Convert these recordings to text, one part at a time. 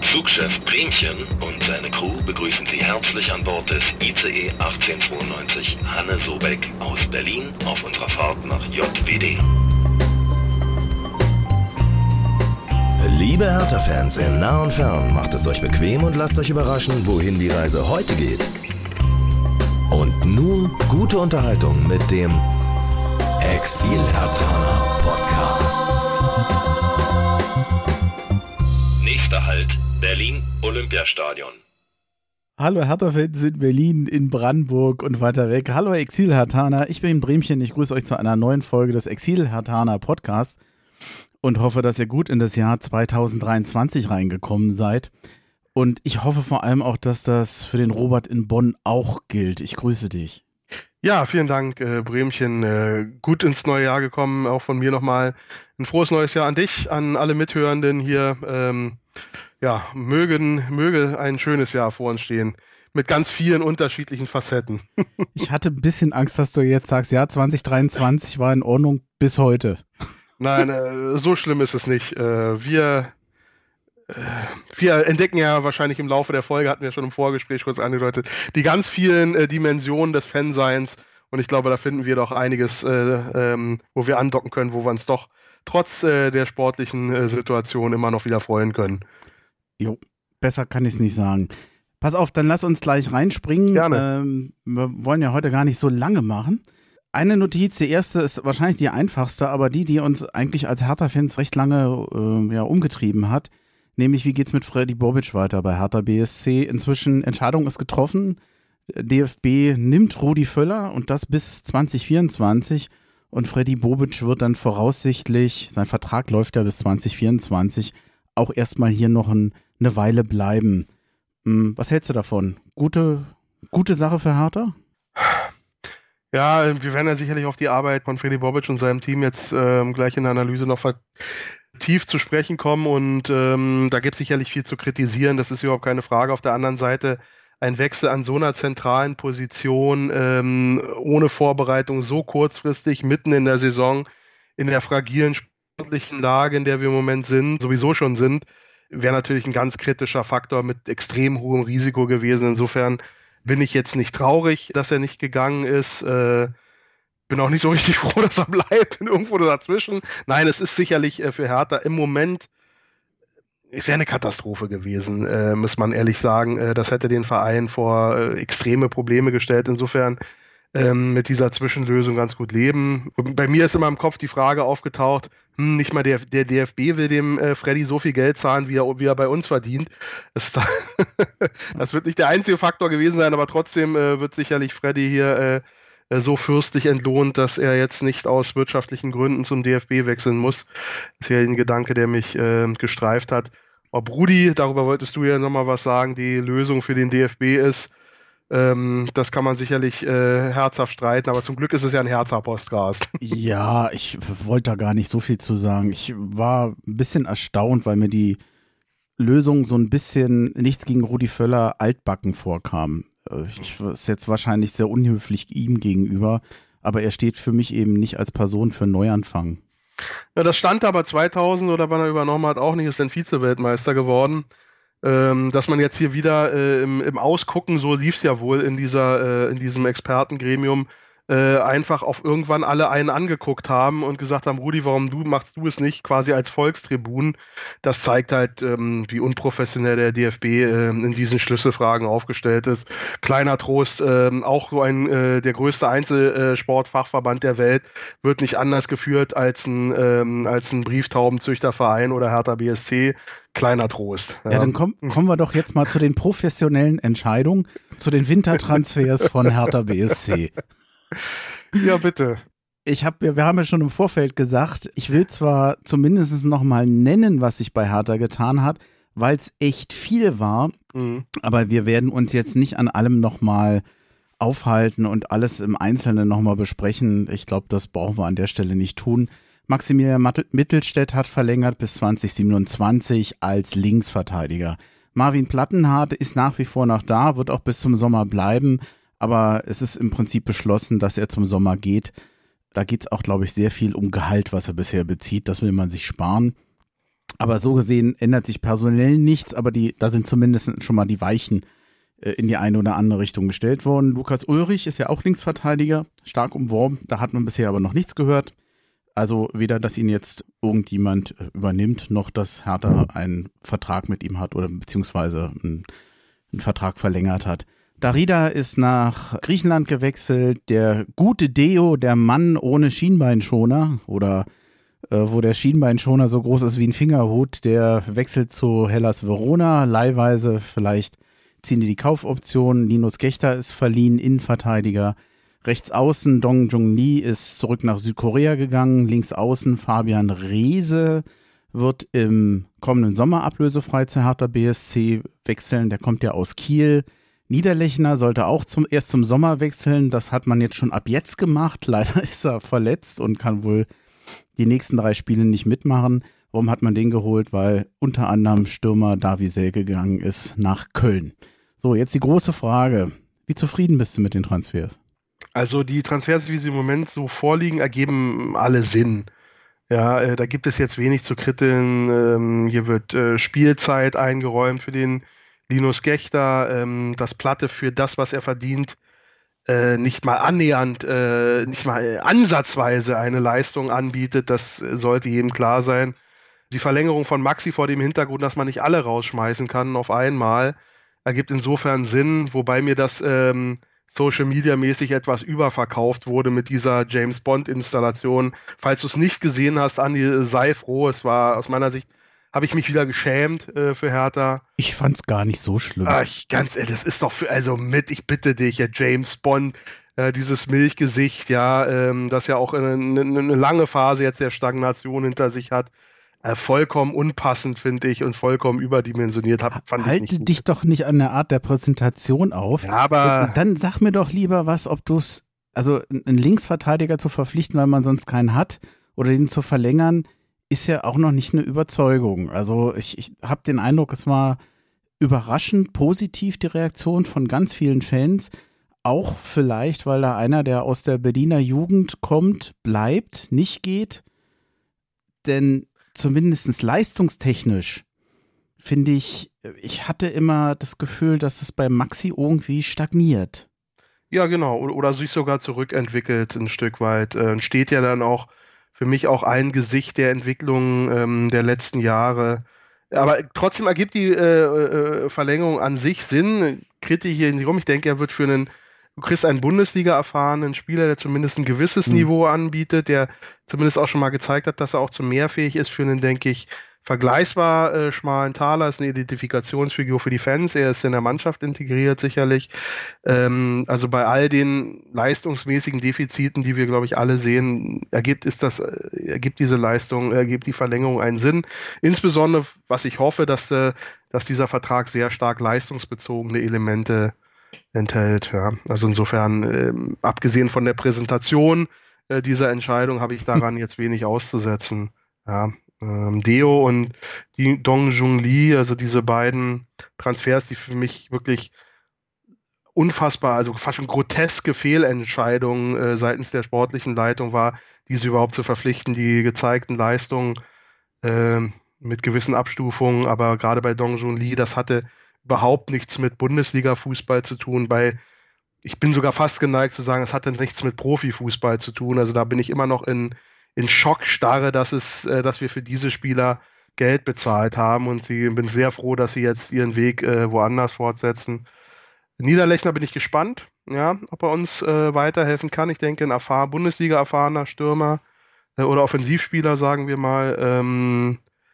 Zugchef Bremchen und seine Crew begrüßen Sie herzlich an Bord des ICE 1892 Hanne Sobeck aus Berlin auf unserer Fahrt nach JWD. Liebe Hertha-Fans in nah und fern, macht es euch bequem und lasst euch überraschen, wohin die Reise heute geht. Und nun gute Unterhaltung mit dem Exil-Herthaner Podcast. Nächster Halt, Berlin Olympiastadion. Hallo Hertha-Fans in Berlin, in Brandenburg und weiter weg. Hallo Exil-Herthaner, ich bin Bremchen, ich grüße euch zu einer neuen Folge des Exil-Herthaner Podcast und hoffe, dass ihr gut in das Jahr 2023 reingekommen seid. Und ich hoffe vor allem auch, dass das für den Robert in Bonn auch gilt. Ich grüße dich. Ja, vielen Dank, Bremchen. Gut ins neue Jahr gekommen. Auch von mir nochmal ein frohes neues Jahr an dich, an alle Mithörenden hier. Möge ein schönes Jahr vor uns stehen. Mit ganz vielen unterschiedlichen Facetten. Ich hatte ein bisschen Angst, dass du jetzt sagst, ja, 2023 war in Ordnung bis heute. Nein, so schlimm ist es nicht. Wir entdecken ja wahrscheinlich im Laufe der Folge, hatten wir schon im Vorgespräch kurz angedeutet, die ganz vielen Dimensionen des Fanseins. Und ich glaube, da finden wir doch einiges, wo wir andocken können, wo wir uns doch trotz der sportlichen Situation immer noch wieder freuen können. Jo, besser kann ich es nicht sagen. Pass auf, dann lass uns gleich reinspringen. Gerne. Wir wollen ja heute gar nicht so lange machen. Eine Notiz, die erste ist wahrscheinlich die einfachste, aber die uns eigentlich als Hertha-Fans recht lange umgetrieben hat. Nämlich, wie geht's mit Freddy Bobic weiter bei Hertha BSC? Inzwischen, Entscheidung ist getroffen. DFB nimmt Rudi Völler und das bis 2024. Und Freddy Bobic wird dann voraussichtlich, sein Vertrag läuft ja bis 2024, auch erstmal hier noch eine Weile bleiben. Was hältst du davon? Gute Sache für Hertha? Ja, wir werden ja sicherlich auf die Arbeit von Freddy Bobic und seinem Team jetzt gleich in der Analyse noch vertieft zu sprechen kommen und da gibt es sicherlich viel zu kritisieren, das ist überhaupt keine Frage. Auf der anderen Seite ein Wechsel an so einer zentralen Position ohne Vorbereitung so kurzfristig, mitten in der Saison, in der fragilen sportlichen Lage, in der wir im Moment sowieso schon sind, wäre natürlich ein ganz kritischer Faktor mit extrem hohem Risiko gewesen. Insofern bin ich jetzt nicht traurig, dass er nicht gegangen ist. Bin auch nicht so richtig froh, dass er bleibt. Bin irgendwo dazwischen. Nein, es ist sicherlich für Hertha im Moment, es wäre eine Katastrophe gewesen, muss man ehrlich sagen. Das hätte den Verein vor extreme Probleme gestellt. Insofern mit dieser Zwischenlösung ganz gut leben. Bei mir ist immer im Kopf die Frage aufgetaucht, nicht mal der DFB will dem Freddy so viel Geld zahlen, wie er bei uns verdient. Das wird nicht der einzige Faktor gewesen sein, aber trotzdem wird sicherlich Freddy hier so fürstlich entlohnt, dass er jetzt nicht aus wirtschaftlichen Gründen zum DFB wechseln muss. Das ist ja ein Gedanke, der mich gestreift hat. Ob Rudi, darüber wolltest du ja nochmal was sagen, die Lösung für den DFB ist, das kann man sicherlich herzhaft streiten, aber zum Glück ist es ja ein Hertha-Podcast. Ja, ich wollte da gar nicht so viel zu sagen. Ich war ein bisschen erstaunt, weil mir die Lösung so ein bisschen, nichts gegen Rudi Völler, altbacken vorkam. Ist jetzt wahrscheinlich sehr unhöflich ihm gegenüber, aber er steht für mich eben nicht als Person für Neuanfang. Ja, das stand aber 2000 oder wann er übernommen hat auch nicht, ist dann Vize-Weltmeister geworden. Dass man jetzt hier wieder im Ausgucken, so lief es ja wohl in diesem Expertengremium, einfach auf irgendwann alle einen angeguckt haben und gesagt haben, Rudi, warum machst du es nicht, quasi als Volkstribun? Das zeigt halt, wie unprofessionell der DFB in diesen Schlüsselfragen aufgestellt ist. Kleiner Trost, auch so der größte Einzelsportfachverband der Welt wird nicht anders geführt als ein Brieftaubenzüchterverein oder Hertha BSC. Kleiner Trost. Ja, dann kommen wir doch jetzt mal zu den professionellen Entscheidungen, zu den Wintertransfers von Hertha BSC. Ja, bitte. Wir haben ja schon im Vorfeld gesagt, ich will zwar zumindest noch mal nennen, was sich bei Hertha getan hat, weil es echt viel war, aber wir werden uns jetzt nicht an allem noch mal aufhalten und alles im Einzelnen noch mal besprechen. Ich glaube, das brauchen wir an der Stelle nicht tun. Maximilian Mittelstädt hat verlängert bis 2027 als Linksverteidiger. Marvin Plattenhardt ist nach wie vor noch da, wird auch bis zum Sommer bleiben. Aber es ist im Prinzip beschlossen, dass er zum Sommer geht. Da geht es auch, glaube ich, sehr viel um Gehalt, was er bisher bezieht. Das will man sich sparen. Aber so gesehen ändert sich personell nichts, aber da sind zumindest schon mal die Weichen in die eine oder andere Richtung gestellt worden. Lukas Ullrich ist ja auch Linksverteidiger, stark umworben. Da hat man bisher aber noch nichts gehört. Also weder, dass ihn jetzt irgendjemand übernimmt, noch dass Hertha einen Vertrag mit ihm hat oder beziehungsweise einen Vertrag verlängert hat. Darida ist nach Griechenland gewechselt. Der gute Deo, der Mann ohne Schienbeinschoner oder wo der Schienbeinschoner so groß ist wie ein Fingerhut, der wechselt zu Hellas Verona, leihweise, vielleicht ziehen die Kaufoption. Linus Gächter ist verliehen, Innenverteidiger. Rechts außen Dong Jung Lee ist zurück nach Südkorea gegangen. Links außen Fabian Reese wird im kommenden Sommer ablösefrei zur Hertha BSC wechseln. Der kommt ja aus Kiel. Niederlechner sollte auch erst zum Sommer wechseln. Das hat man jetzt schon ab jetzt gemacht. Leider ist er verletzt und kann wohl die nächsten 3 Spiele nicht mitmachen. Warum hat man den geholt? Weil unter anderem Stürmer Davy Selke gegangen ist nach Köln. So, jetzt die große Frage. Wie zufrieden bist du mit den Transfers? Also die Transfers, wie sie im Moment so vorliegen, ergeben alle Sinn. Ja, da gibt es jetzt wenig zu kritteln. Hier wird Spielzeit eingeräumt für den Linus Gächter. Das Platte für das, was er verdient, nicht mal annähernd, nicht mal ansatzweise eine Leistung anbietet. Das sollte jedem klar sein. Die Verlängerung von Maxi vor dem Hintergrund, dass man nicht alle rausschmeißen kann auf einmal, ergibt insofern Sinn, wobei mir das Social Media mäßig etwas überverkauft wurde mit dieser James Bond Installation. Falls du es nicht gesehen hast, Andi, sei froh. Es war aus meiner Sicht, habe ich mich wieder geschämt für Hertha. Ich fand's gar nicht so schlimm. Ganz ehrlich, das ist doch ich bitte dich, ja, James Bond, dieses Milchgesicht, ja, das ja auch eine lange Phase jetzt der Stagnation hinter sich hat. Vollkommen unpassend, finde ich, und vollkommen überdimensioniert. Halte dich doch nicht an der Art der Präsentation auf. Ja, aber dann sag mir doch lieber was, ob du es, also einen Linksverteidiger zu verpflichten, weil man sonst keinen hat, oder den zu verlängern, ist ja auch noch nicht eine Überzeugung. Also ich habe den Eindruck, es war überraschend positiv, die Reaktion von ganz vielen Fans. Auch vielleicht, weil da einer, der aus der Berliner Jugend kommt, bleibt, nicht geht. Denn zumindest leistungstechnisch finde ich hatte immer das Gefühl, dass es bei Maxi irgendwie stagniert. Ja, genau. Oder sich sogar zurückentwickelt ein Stück weit. Steht ja dann auch für mich auch ein Gesicht der Entwicklung der letzten Jahre. Aber trotzdem ergibt die Verlängerung an sich Sinn. Kritisch hier in die Rum. Ich denke, du kriegst einen Bundesliga-erfahrenen Spieler, der zumindest ein gewisses Niveau anbietet, der zumindest auch schon mal gezeigt hat, dass er auch zu mehr fähig ist für einen, denke ich, vergleichsbar schmalen Taler, ist eine Identifikationsfigur für die Fans, er ist in der Mannschaft integriert sicherlich. Also bei all den leistungsmäßigen Defiziten, die wir, glaube ich, alle sehen, ergibt diese Leistung, ergibt die Verlängerung einen Sinn. Insbesondere, was ich hoffe, dass dieser Vertrag sehr stark leistungsbezogene Elemente enthält. Ja. Also insofern, abgesehen von der Präsentation dieser Entscheidung, habe ich daran jetzt wenig auszusetzen. Ja. Deo und die Dong Jung Lee, also diese beiden Transfers, die für mich wirklich unfassbar, also fast schon groteske Fehlentscheidungen seitens der sportlichen Leitung war, diese überhaupt zu verpflichten, die gezeigten Leistungen mit gewissen Abstufungen, aber gerade bei Dong Jung Lee, das hatte überhaupt nichts mit Bundesliga-Fußball zu tun, ich bin sogar fast geneigt zu sagen, es hatte nichts mit Profifußball zu tun, also da bin ich immer noch in Schockstarre, dass wir für diese Spieler Geld bezahlt haben und bin sehr froh, dass sie jetzt ihren Weg woanders fortsetzen. Niederlechner bin ich gespannt, ja, ob er uns weiterhelfen kann. Ich denke, ein Bundesliga-erfahrener Stürmer oder Offensivspieler, sagen wir mal,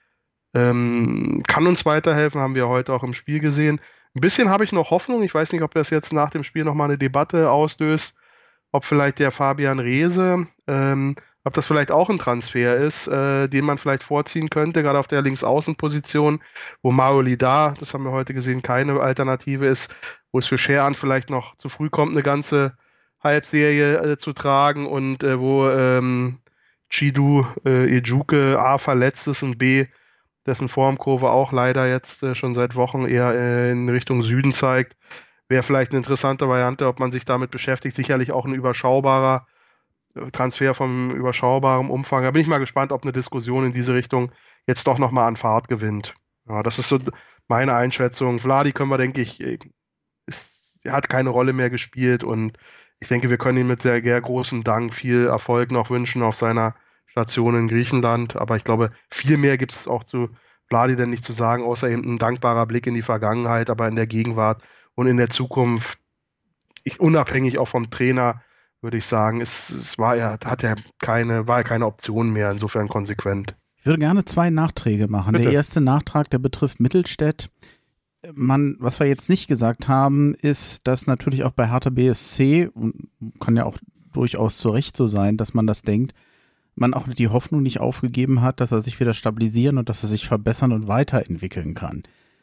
kann uns weiterhelfen, haben wir heute auch im Spiel gesehen. Ein bisschen habe ich noch Hoffnung, ich weiß nicht, ob das jetzt nach dem Spiel nochmal eine Debatte auslöst, ob vielleicht der Fabian Reese, ob das vielleicht auch ein Transfer ist, den man vielleicht vorziehen könnte, gerade auf der Linksaußenposition, wo Mauro Lidar, das haben wir heute gesehen, keine Alternative ist, wo es für Scheran vielleicht noch zu früh kommt, eine ganze Halbserie zu tragen und wo Chidu Ejuke A verletzt ist und B, dessen Formkurve auch leider jetzt schon seit Wochen eher in Richtung Süden zeigt, wäre vielleicht eine interessante Variante, ob man sich damit beschäftigt. Sicherlich auch ein überschaubarer Transfer vom überschaubaren Umfang. Da bin ich mal gespannt, ob eine Diskussion in diese Richtung jetzt doch nochmal an Fahrt gewinnt. Ja, das ist so meine Einschätzung. Vladi können wir, denke ich, er hat keine Rolle mehr gespielt und ich denke, wir können ihm mit sehr, sehr großem Dank viel Erfolg noch wünschen auf seiner Station in Griechenland. Aber ich glaube, viel mehr gibt es auch zu Vladi denn nicht zu sagen, außer eben ein dankbarer Blick in die Vergangenheit, aber in der Gegenwart und in der Zukunft, unabhängig auch vom Trainer, würde ich sagen, war keine Option mehr, insofern konsequent. Ich würde gerne 2 Nachträge machen. Bitte. Der erste Nachtrag, der betrifft Mittelstädt. Was wir jetzt nicht gesagt haben, ist, dass natürlich auch bei Hertha BSC, und kann ja auch durchaus zu Recht so sein, dass man das denkt, man auch die Hoffnung nicht aufgegeben hat, dass er sich wieder stabilisieren und dass er sich verbessern und weiterentwickeln kann.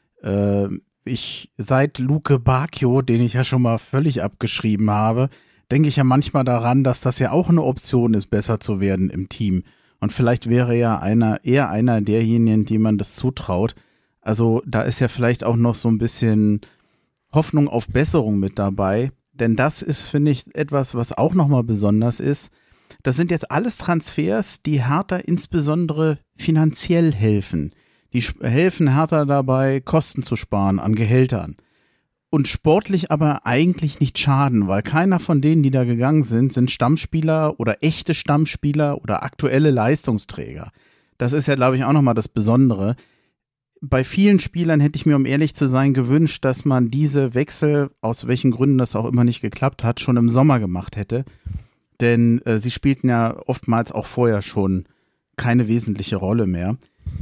Seit Luke Bacchio, den ich ja schon mal völlig abgeschrieben habe, denke ich ja manchmal daran, dass das ja auch eine Option ist, besser zu werden im Team. Und vielleicht wäre ja eher einer derjenigen, die man das zutraut. Also da ist ja vielleicht auch noch so ein bisschen Hoffnung auf Besserung mit dabei. Denn das ist, finde ich, etwas, was auch nochmal besonders ist. Das sind jetzt alles Transfers, die Hertha insbesondere finanziell helfen. Die helfen Hertha dabei, Kosten zu sparen an Gehältern. Und sportlich aber eigentlich nicht schaden, weil keiner von denen, die da gegangen sind Stammspieler oder echte Stammspieler oder aktuelle Leistungsträger. Das ist ja, glaube ich, auch nochmal das Besondere. Bei vielen Spielern hätte ich mir, um ehrlich zu sein, gewünscht, dass man diese Wechsel, aus welchen Gründen das auch immer nicht geklappt hat, schon im Sommer gemacht hätte. Denn sie spielten ja oftmals auch vorher schon keine wesentliche Rolle mehr.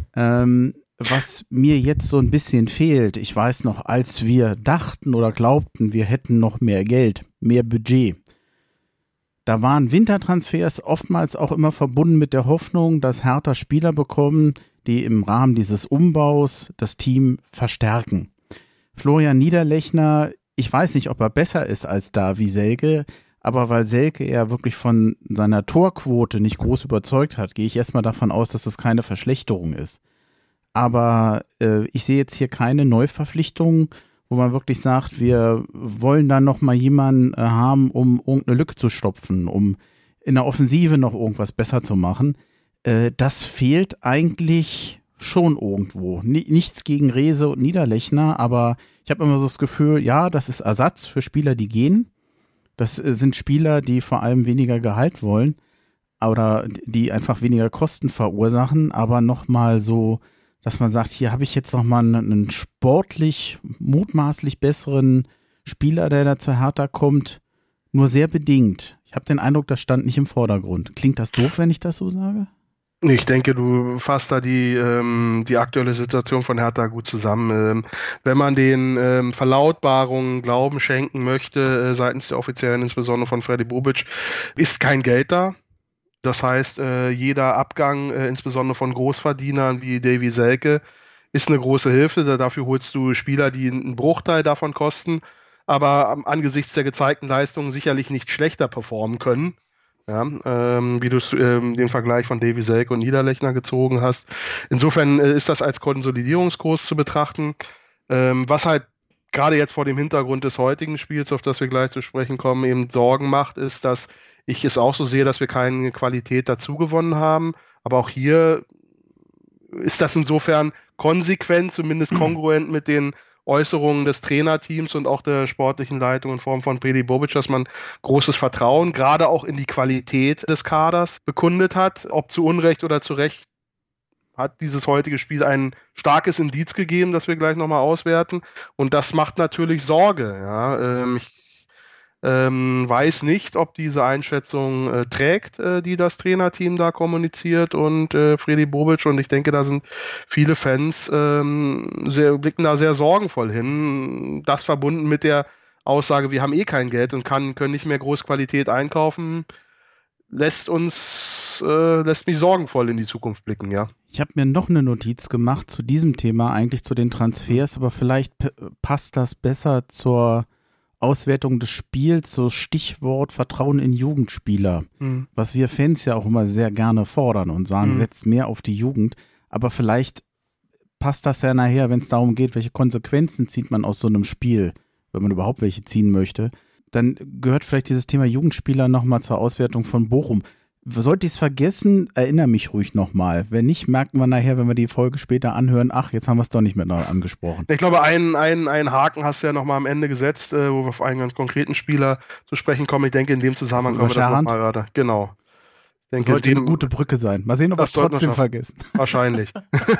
Was mir jetzt so ein bisschen fehlt, ich weiß noch, als wir dachten oder glaubten, wir hätten noch mehr Geld, mehr Budget, da waren Wintertransfers oftmals auch immer verbunden mit der Hoffnung, dass Hertha Spieler bekommen, die im Rahmen dieses Umbaus das Team verstärken. Florian Niederlechner, ich weiß nicht, ob er besser ist als Davy Selke, aber weil Selke ja wirklich von seiner Torquote nicht groß überzeugt hat, gehe ich erstmal davon aus, dass das keine Verschlechterung ist. Aber ich sehe jetzt hier keine Neuverpflichtung, wo man wirklich sagt, wir wollen da noch mal jemanden haben, um irgendeine Lücke zu stopfen, um in der Offensive noch irgendwas besser zu machen. Das fehlt eigentlich schon irgendwo. Nichts gegen Rehse und Niederlechner, aber ich habe immer so das Gefühl, ja, das ist Ersatz für Spieler, die gehen. Das sind Spieler, die vor allem weniger Gehalt wollen oder die einfach weniger Kosten verursachen, aber nochmal so, dass man sagt, hier habe ich jetzt nochmal einen sportlich, mutmaßlich besseren Spieler, der da zur Hertha kommt, nur sehr bedingt. Ich habe den Eindruck, das stand nicht im Vordergrund. Klingt das doof, wenn ich das so sage? Ich denke, du fasst da die aktuelle Situation von Hertha gut zusammen. Wenn man den Verlautbarungen Glauben schenken möchte, seitens der Offiziellen, insbesondere von Freddy Bobic, ist kein Geld da. Das heißt, jeder Abgang, insbesondere von Großverdienern wie Davy Selke, ist eine große Hilfe. Dafür holst du Spieler, die einen Bruchteil davon kosten, aber angesichts der gezeigten Leistungen sicherlich nicht schlechter performen können. Ja, wie du den Vergleich von Davy Selke und Niederlechner gezogen hast. Insofern ist das als Konsolidierungskurs zu betrachten. Was halt gerade jetzt vor dem Hintergrund des heutigen Spiels, auf das wir gleich zu sprechen kommen, eben Sorgen macht, ist, dass ich es auch so sehe, dass wir keine Qualität dazu gewonnen haben. Aber auch hier ist das insofern konsequent, zumindest kongruent mit den Äußerungen des Trainerteams und auch der sportlichen Leitung in Form von Freddy Bobic, dass man großes Vertrauen, gerade auch in die Qualität des Kaders bekundet hat. Ob zu Unrecht oder zu Recht, hat dieses heutige Spiel ein starkes Indiz gegeben, das wir gleich nochmal auswerten. Und das macht natürlich Sorge. Ja. Ich weiß nicht, ob diese Einschätzung trägt, die das Trainerteam da kommuniziert und Freddy Bobic, und ich denke, da sind viele Fans blicken da sehr sorgenvoll hin. Das verbunden mit der Aussage, wir haben eh kein Geld und können nicht mehr Großqualität einkaufen, lässt mich sorgenvoll in die Zukunft blicken, ja. Ich habe mir noch eine Notiz gemacht zu diesem Thema, eigentlich zu den Transfers, aber vielleicht passt das besser zur Auswertung des Spiels, so Stichwort Vertrauen in Jugendspieler, was wir Fans ja auch immer sehr gerne fordern und sagen, setzt mehr auf die Jugend, aber vielleicht passt das ja nachher, wenn es darum geht, welche Konsequenzen zieht man aus so einem Spiel, wenn man überhaupt welche ziehen möchte, dann gehört vielleicht dieses Thema Jugendspieler nochmal zur Auswertung von Bochum. Sollte ich es vergessen, erinnere mich ruhig nochmal. Wenn nicht, merken wir nachher, wenn wir die Folge später anhören, ach, jetzt haben wir es doch nicht miteinander angesprochen. Ich glaube, einen Haken hast du ja nochmal am Ende gesetzt, wo wir auf einen ganz konkreten Spieler zu sprechen kommen. Ich denke, in dem Zusammenhang können wir das nochmal gerade. Genau. Ich denke, sollte eine gute Brücke sein. Mal sehen, ob wir es trotzdem vergessen. Wahrscheinlich.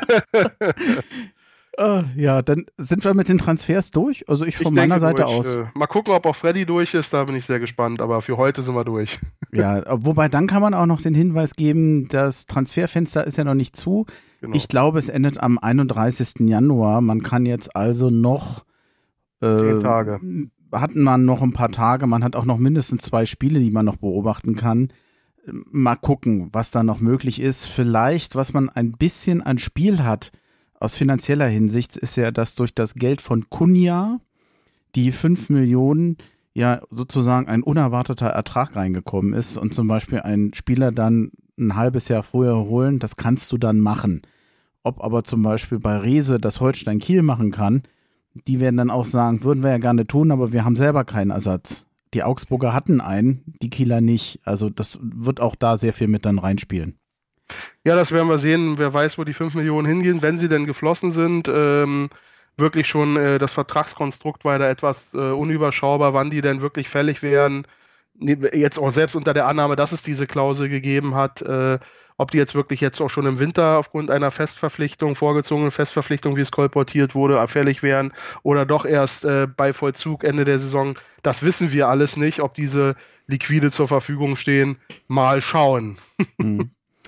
Ja, dann sind wir mit den Transfers durch. Also ich von meiner Seite aus. Mal gucken, ob auch Freddy durch ist, da bin ich sehr gespannt. Aber für heute sind wir durch. Ja, wobei dann kann man auch noch den Hinweis geben, das Transferfenster ist ja noch nicht zu. Genau. Ich glaube, es endet am 31. Januar. Man kann jetzt also noch 10 Tage. Hatten man noch ein paar Tage. Man hat auch noch mindestens 2 Spiele, die man noch beobachten kann. Mal gucken, was da noch möglich ist. Vielleicht, was man ein bisschen an Spiel hat, aus finanzieller Hinsicht, ist ja, dass durch das Geld von Cunha die 5 Millionen ja sozusagen ein unerwarteter Ertrag reingekommen ist und zum Beispiel einen Spieler dann ein halbes Jahr vorher holen, das kannst du dann machen. Ob aber zum Beispiel bei Rehse das Holstein Kiel machen kann, die werden dann auch sagen, würden wir ja gerne tun, aber wir haben selber keinen Ersatz. Die Augsburger hatten einen, die Kieler nicht. Also das wird auch da sehr viel mit dann reinspielen. Ja, das werden wir sehen. Wer weiß, wo die 5 Millionen hingehen, wenn sie denn geflossen sind. Wirklich schon das Vertragskonstrukt war da etwas unüberschaubar, wann die denn wirklich fällig wären. Jetzt auch selbst unter der Annahme, dass es diese Klausel gegeben hat, ob die jetzt wirklich jetzt auch schon im Winter aufgrund einer Festverpflichtung, vorgezogenen Festverpflichtung, wie es kolportiert wurde, fällig wären oder doch erst bei Vollzug Ende der Saison. Das wissen wir alles nicht, ob diese liquide zur Verfügung stehen. Mal schauen. Mhm.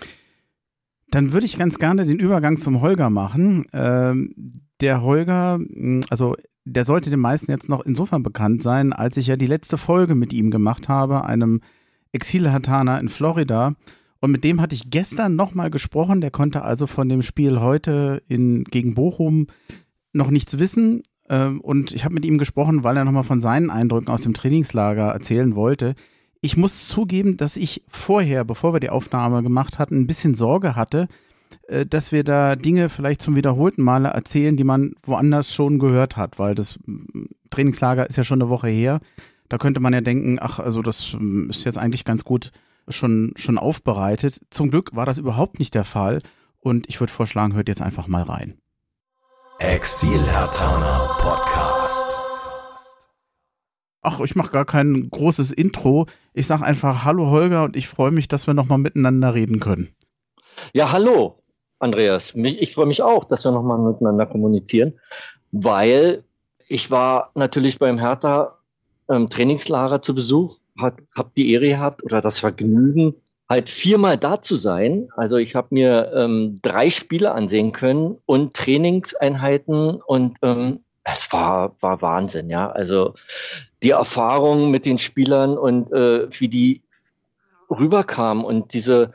Dann würde ich ganz gerne den Übergang zum Holger machen. Der Holger, also der sollte den meisten jetzt noch insofern bekannt sein, als ich ja die letzte Folge mit ihm gemacht habe, einem Exil-Hertaner in Florida. Und mit dem hatte ich gestern nochmal gesprochen. Der konnte also von dem Spiel heute gegen Bochum noch nichts wissen. Und ich habe mit ihm gesprochen, weil er nochmal von seinen Eindrücken aus dem Trainingslager erzählen wollte. Ich muss zugeben, dass ich vorher, bevor wir die Aufnahme gemacht hatten, ein bisschen Sorge hatte, dass wir da Dinge vielleicht zum wiederholten Male erzählen, die man woanders schon gehört hat, weil das Trainingslager ist ja schon eine Woche her. Da könnte man ja denken, ach, also das ist jetzt eigentlich ganz gut schon aufbereitet. Zum Glück war das überhaupt nicht der Fall und ich würde vorschlagen, hört jetzt einfach mal rein. Exil-Hertaner Podcast. Ach, ich mache gar kein großes Intro. Ich sage einfach Hallo Holger und ich freue mich, dass wir nochmal miteinander reden können. Ja, hallo Andreas. Ich freue mich auch, dass wir nochmal miteinander kommunizieren, weil ich war natürlich beim Hertha Trainingslager zu Besuch, habe die Ehre gehabt oder das Vergnügen, halt 4-mal da zu sein. Also ich habe mir 3 Spiele ansehen können und Trainingseinheiten und es war Wahnsinn, ja. Also die Erfahrung mit den Spielern und wie die rüberkamen und diese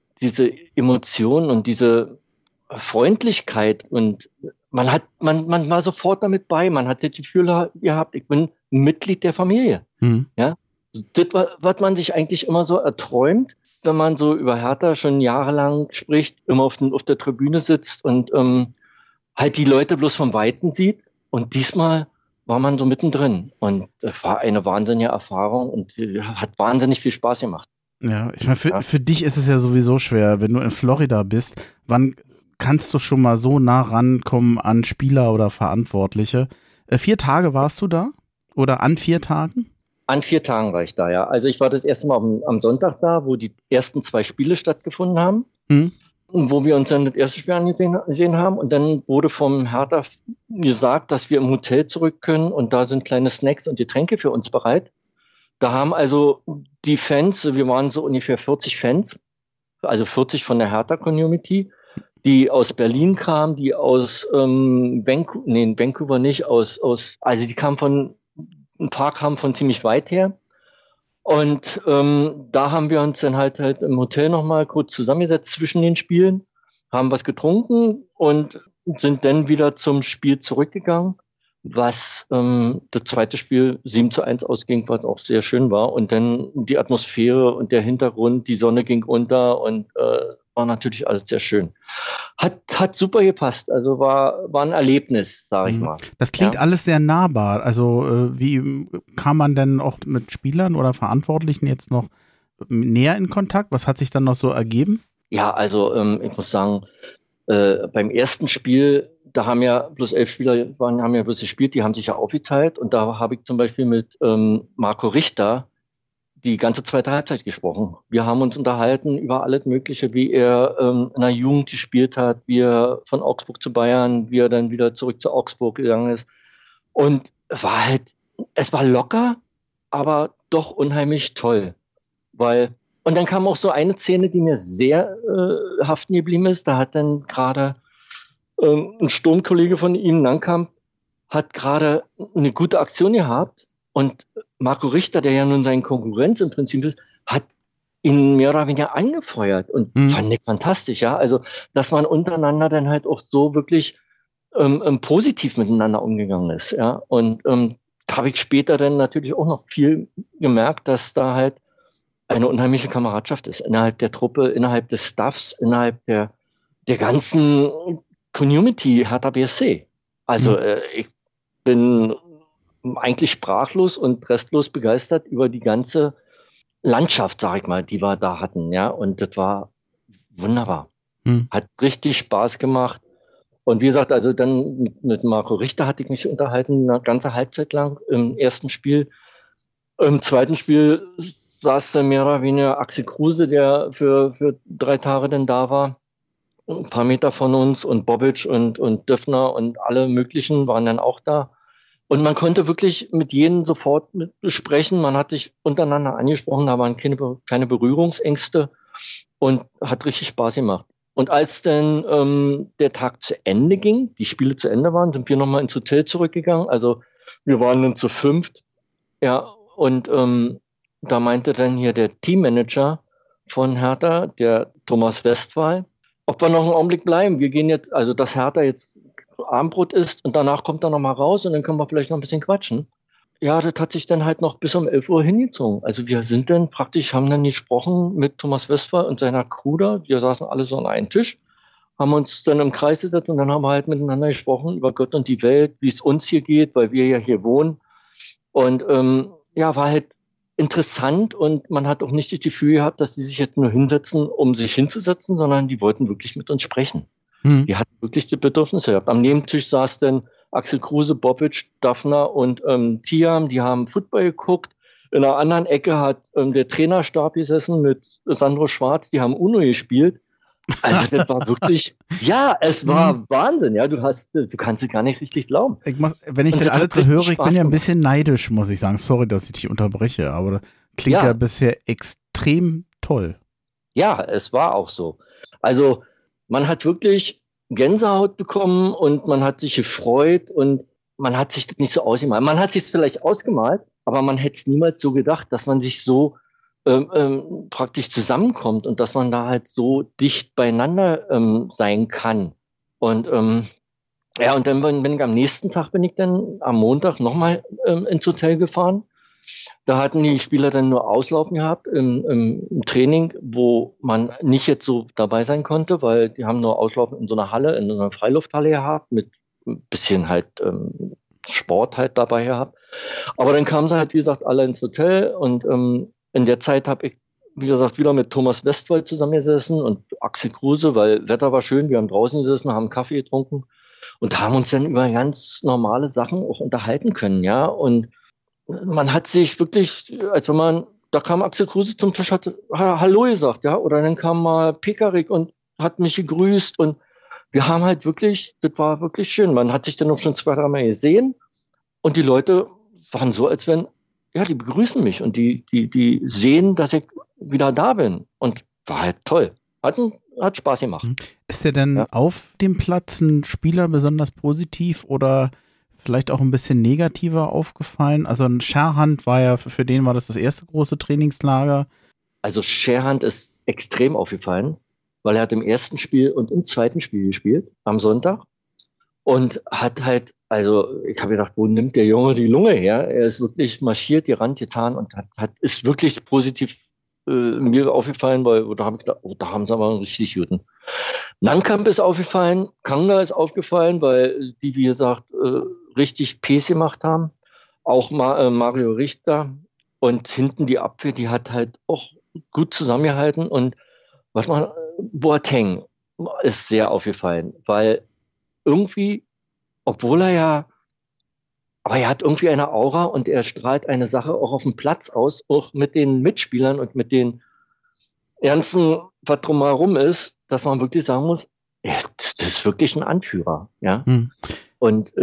Emotionen und diese Freundlichkeit und man war sofort damit bei, man hat das Gefühl gehabt, ich bin ein Mitglied der Familie. Ja, das, was man sich eigentlich immer so erträumt, wenn man so über Hertha schon jahrelang spricht, immer auf der Tribüne sitzt und halt die Leute bloß von Weitem sieht. Und diesmal war man so mittendrin. Und das war eine wahnsinnige Erfahrung und hat wahnsinnig viel Spaß gemacht. Ja, ich meine, für dich ist es ja sowieso schwer, wenn du in Florida bist. Wann kannst du schon mal so nah rankommen an Spieler oder Verantwortliche? 4 Tage warst du da? Oder an 4 Tagen? An 4 Tagen war ich da, ja. Also ich war das erste Mal am Sonntag da, wo die ersten 2 Spiele stattgefunden haben. Wo wir uns dann das erste Spiel angesehen haben. Und dann wurde vom Hertha gesagt, dass wir im Hotel zurück können und da sind kleine Snacks und Getränke für uns bereit. Da haben also die Fans, wir waren so ungefähr 40 Fans, also 40 von der Hertha-Community, die aus Berlin kamen, die aus Vancouver nicht, also die kamen ein paar kamen von ziemlich weit her. Und da haben wir uns dann halt im Hotel nochmal kurz zusammengesetzt zwischen den Spielen, haben was getrunken und sind dann wieder zum Spiel zurückgegangen, was das zweite Spiel 7:1 ausging, was auch sehr schön war. Und dann die Atmosphäre und der Hintergrund, die Sonne ging unter und war natürlich alles sehr schön. Hat super gepasst, also war ein Erlebnis, sage ich mal. Das klingt alles sehr nahbar. Also wie kann man denn auch mit Spielern oder Verantwortlichen jetzt noch näher in Kontakt? Was hat sich dann noch so ergeben? Ja, also ich muss sagen, beim ersten Spiel, da haben ja bloß 11 Spieler haben ja bloß gespielt, die haben sich ja aufgeteilt und da habe ich zum Beispiel mit Marco Richter die ganze zweite Halbzeit gesprochen. Wir haben uns unterhalten über alles Mögliche, wie er in der Jugend gespielt hat, wie er von Augsburg zu Bayern, wie er dann wieder zurück zu Augsburg gegangen ist. Und es war locker, aber doch unheimlich toll. Und dann kam auch so eine Szene, die mir sehr haften geblieben ist. Da hat dann gerade ein Sturmkollege von ihm, Nankamp, hat gerade eine gute Aktion gehabt. Und Marco Richter, der ja nun seine Konkurrenz im Prinzip ist, hat ihn mehr oder weniger angefeuert. Und fand ich fantastisch, ja. Also, dass man untereinander dann halt auch so wirklich positiv miteinander umgegangen ist, ja. Und da habe ich später dann natürlich auch noch viel gemerkt, dass da halt eine unheimliche Kameradschaft ist. Innerhalb der Truppe, innerhalb des Staffs, innerhalb der ganzen Community Hertha BSC. Also, ich bin eigentlich sprachlos und restlos begeistert über die ganze Landschaft, sag ich mal, die wir da hatten, ja, und das war wunderbar. Hat richtig Spaß gemacht. Und wie gesagt, also dann mit Marco Richter hatte ich mich unterhalten, eine ganze Halbzeit lang im ersten Spiel. Im zweiten Spiel saß dann mehr oder weniger Axel Kruse, der für 3 Tage dann da war, ein paar Meter von uns, und Bobic und Döffner und alle möglichen waren dann auch da. Und man konnte wirklich mit jedem sofort sprechen. Man hat sich untereinander angesprochen, da waren keine Berührungsängste und hat richtig Spaß gemacht. Und als dann der Tag zu Ende ging, die Spiele zu Ende waren, sind wir nochmal ins Hotel zurückgegangen. Also wir waren dann zu 5. Ja, und da meinte dann hier der Teammanager von Hertha, der Thomas Westphal, ob wir noch einen Augenblick bleiben. Wir gehen jetzt, also dass Hertha jetzt Abendbrot isst und danach kommt er noch mal raus und dann können wir vielleicht noch ein bisschen quatschen. Ja, das hat sich dann halt noch bis um 11 Uhr hingezogen. Also wir sind dann praktisch, haben dann gesprochen mit Thomas Westphal und seiner Crew da. Wir saßen alle so an einem Tisch, haben uns dann im Kreis gesetzt und dann haben wir halt miteinander gesprochen über Gott und die Welt, wie es uns hier geht, weil wir ja hier wohnen. Und ja, war halt interessant und man hat auch nicht das Gefühl gehabt, dass die sich jetzt nur hinsetzen, um sich hinzusetzen, sondern die wollten wirklich mit uns sprechen. Die hatten wirklich die Bedürfnisse gehabt. Am Nebentisch saß dann Axel Kruse, Bobic, Daphner und Thiam, die haben Football geguckt. In einer anderen Ecke hat der Trainerstab gesessen mit Sandro Schwarz, die haben Uno gespielt. Also das war wirklich, ja, es war Wahnsinn, ja, du kannst es gar nicht richtig glauben. Wenn ich das alles so höre, ich bin ja ein bisschen neidisch, muss ich sagen. Sorry, dass ich dich unterbreche, aber das klingt ja bisher extrem toll. Ja, es war auch so. Also man hat wirklich Gänsehaut bekommen und man hat sich gefreut und man hat sich das nicht so ausgemalt. Man hat sich es vielleicht ausgemalt, aber man hätte es niemals so gedacht, dass man sich so praktisch zusammenkommt und dass man da halt so dicht beieinander sein kann. Und ja, und dann bin ich am nächsten Tag, bin ich dann am Montag nochmal ins Hotel gefahren. Da hatten die Spieler dann nur Auslaufen gehabt im Training, wo man nicht jetzt so dabei sein konnte, weil die haben nur Auslaufen in so einer Halle, in so einer Freilufthalle gehabt, mit ein bisschen halt Sport halt dabei gehabt. Aber dann kamen sie halt, wie gesagt, alle ins Hotel und in der Zeit habe ich, wie gesagt, wieder mit Thomas Westphal zusammengesessen und Axel Kruse, weil Wetter war schön, wir haben draußen gesessen, haben Kaffee getrunken und haben uns dann über ganz normale Sachen auch unterhalten können, ja, und man hat sich wirklich, als wenn man, da kam Axel Kruse zum Tisch, hat Hallo gesagt, ja, oder dann kam mal Pekarik und hat mich gegrüßt und wir haben halt wirklich, das war wirklich schön, man hat sich dann auch schon 2, 3 Mal gesehen und die Leute waren so, als wenn, ja, die begrüßen mich und die sehen, dass ich wieder da bin und war halt toll. Hat Spaß gemacht. Ist dir denn auf dem Platz ein Spieler besonders positiv oder vielleicht auch ein bisschen negativer aufgefallen? Also ein Scherhand war ja, für den war das erste große Trainingslager. Also Scherhand ist extrem aufgefallen, weil er hat im ersten Spiel und im zweiten Spiel gespielt, am Sonntag. Und hat halt, also ich habe gedacht, wo nimmt der Junge die Lunge her? Er ist wirklich marschiert, die Rand getan und ist wirklich positiv mir aufgefallen, weil da habe ich gedacht, oh, da haben sie aber einen richtig guten. Nankamp ist aufgefallen, Kanga ist aufgefallen, weil die, wie gesagt, richtig Pace gemacht haben. Auch Mario Richter und hinten die Abwehr, die hat halt auch gut zusammengehalten und Boateng ist sehr aufgefallen, weil irgendwie, obwohl aber er hat irgendwie eine Aura und er strahlt eine Sache auch auf dem Platz aus, auch mit den Mitspielern und mit den Ganzen, was drumherum ist, dass man wirklich sagen muss, ja, das ist wirklich ein Anführer, ja. Und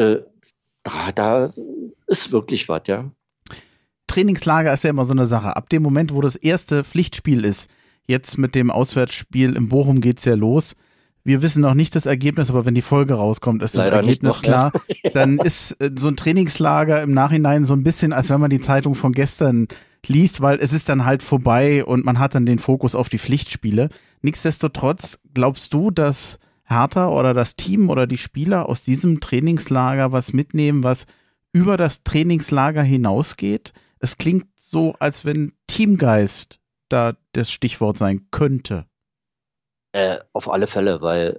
da ist wirklich was, ja. Trainingslager ist ja immer so eine Sache. Ab dem Moment, wo das erste Pflichtspiel ist, jetzt mit dem Auswärtsspiel in Bochum geht's ja los. Wir wissen noch nicht das Ergebnis, aber wenn die Folge rauskommt, ist Leider das Ergebnis noch, klar. Ja. Dann ist so ein Trainingslager im Nachhinein so ein bisschen, als wenn man die Zeitung von gestern liest, weil es ist dann halt vorbei und man hat dann den Fokus auf die Pflichtspiele. Nichtsdestotrotz, glaubst du, dass Hertha oder das Team oder die Spieler aus diesem Trainingslager was mitnehmen, was über das Trainingslager hinausgeht? Es klingt so, als wenn Teamgeist da das Stichwort sein könnte. Auf alle Fälle, weil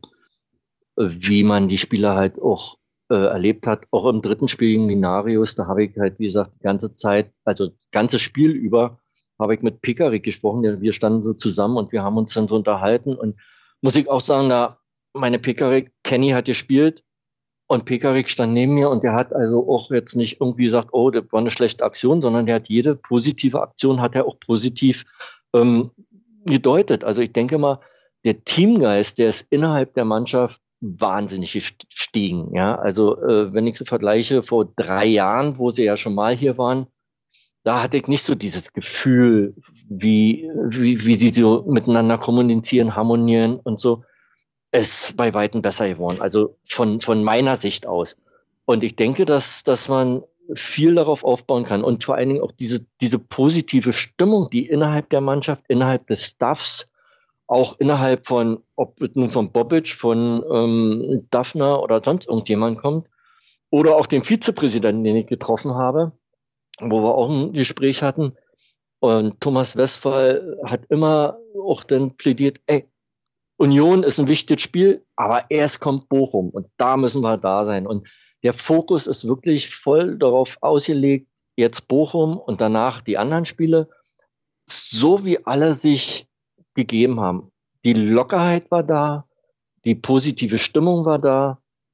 wie man die Spieler halt auch erlebt hat, auch im dritten Spiel gegen Minarius, da habe ich halt, wie gesagt, die ganze Zeit, also das ganze Spiel über, habe ich mit Pekarik gesprochen, wir standen so zusammen und wir haben uns dann so unterhalten und muss ich auch sagen, meine Pekarik, Kenny hat gespielt und Pekarik stand neben mir und der hat also auch jetzt nicht irgendwie gesagt, oh, das war eine schlechte Aktion, sondern der hat jede positive Aktion, hat er auch positiv gedeutet. Also ich denke mal, der Teamgeist, der ist innerhalb der Mannschaft wahnsinnig gestiegen. Ja? Also wenn ich so vergleiche vor 3 Jahren, wo sie ja schon mal hier waren, da hatte ich nicht so dieses Gefühl, wie sie so miteinander kommunizieren, harmonieren und so. Es ist bei Weitem besser geworden, also von meiner Sicht aus. Und ich denke, dass man viel darauf aufbauen kann und vor allen Dingen auch diese positive Stimmung, die innerhalb der Mannschaft, innerhalb des Staffs, auch innerhalb von, ob es nun von Bobic, von Daphner oder sonst irgendjemand kommt, oder auch den Vizepräsidenten, den ich getroffen habe, wo wir auch ein Gespräch hatten. Und Thomas Westphal hat immer auch dann plädiert, Union ist ein wichtiges Spiel, aber erst kommt Bochum und da müssen wir da sein. Und der Fokus ist wirklich voll darauf ausgelegt, jetzt Bochum und danach die anderen Spiele, so wie alle sich gegeben haben. Die Lockerheit war da, die positive Stimmung war da,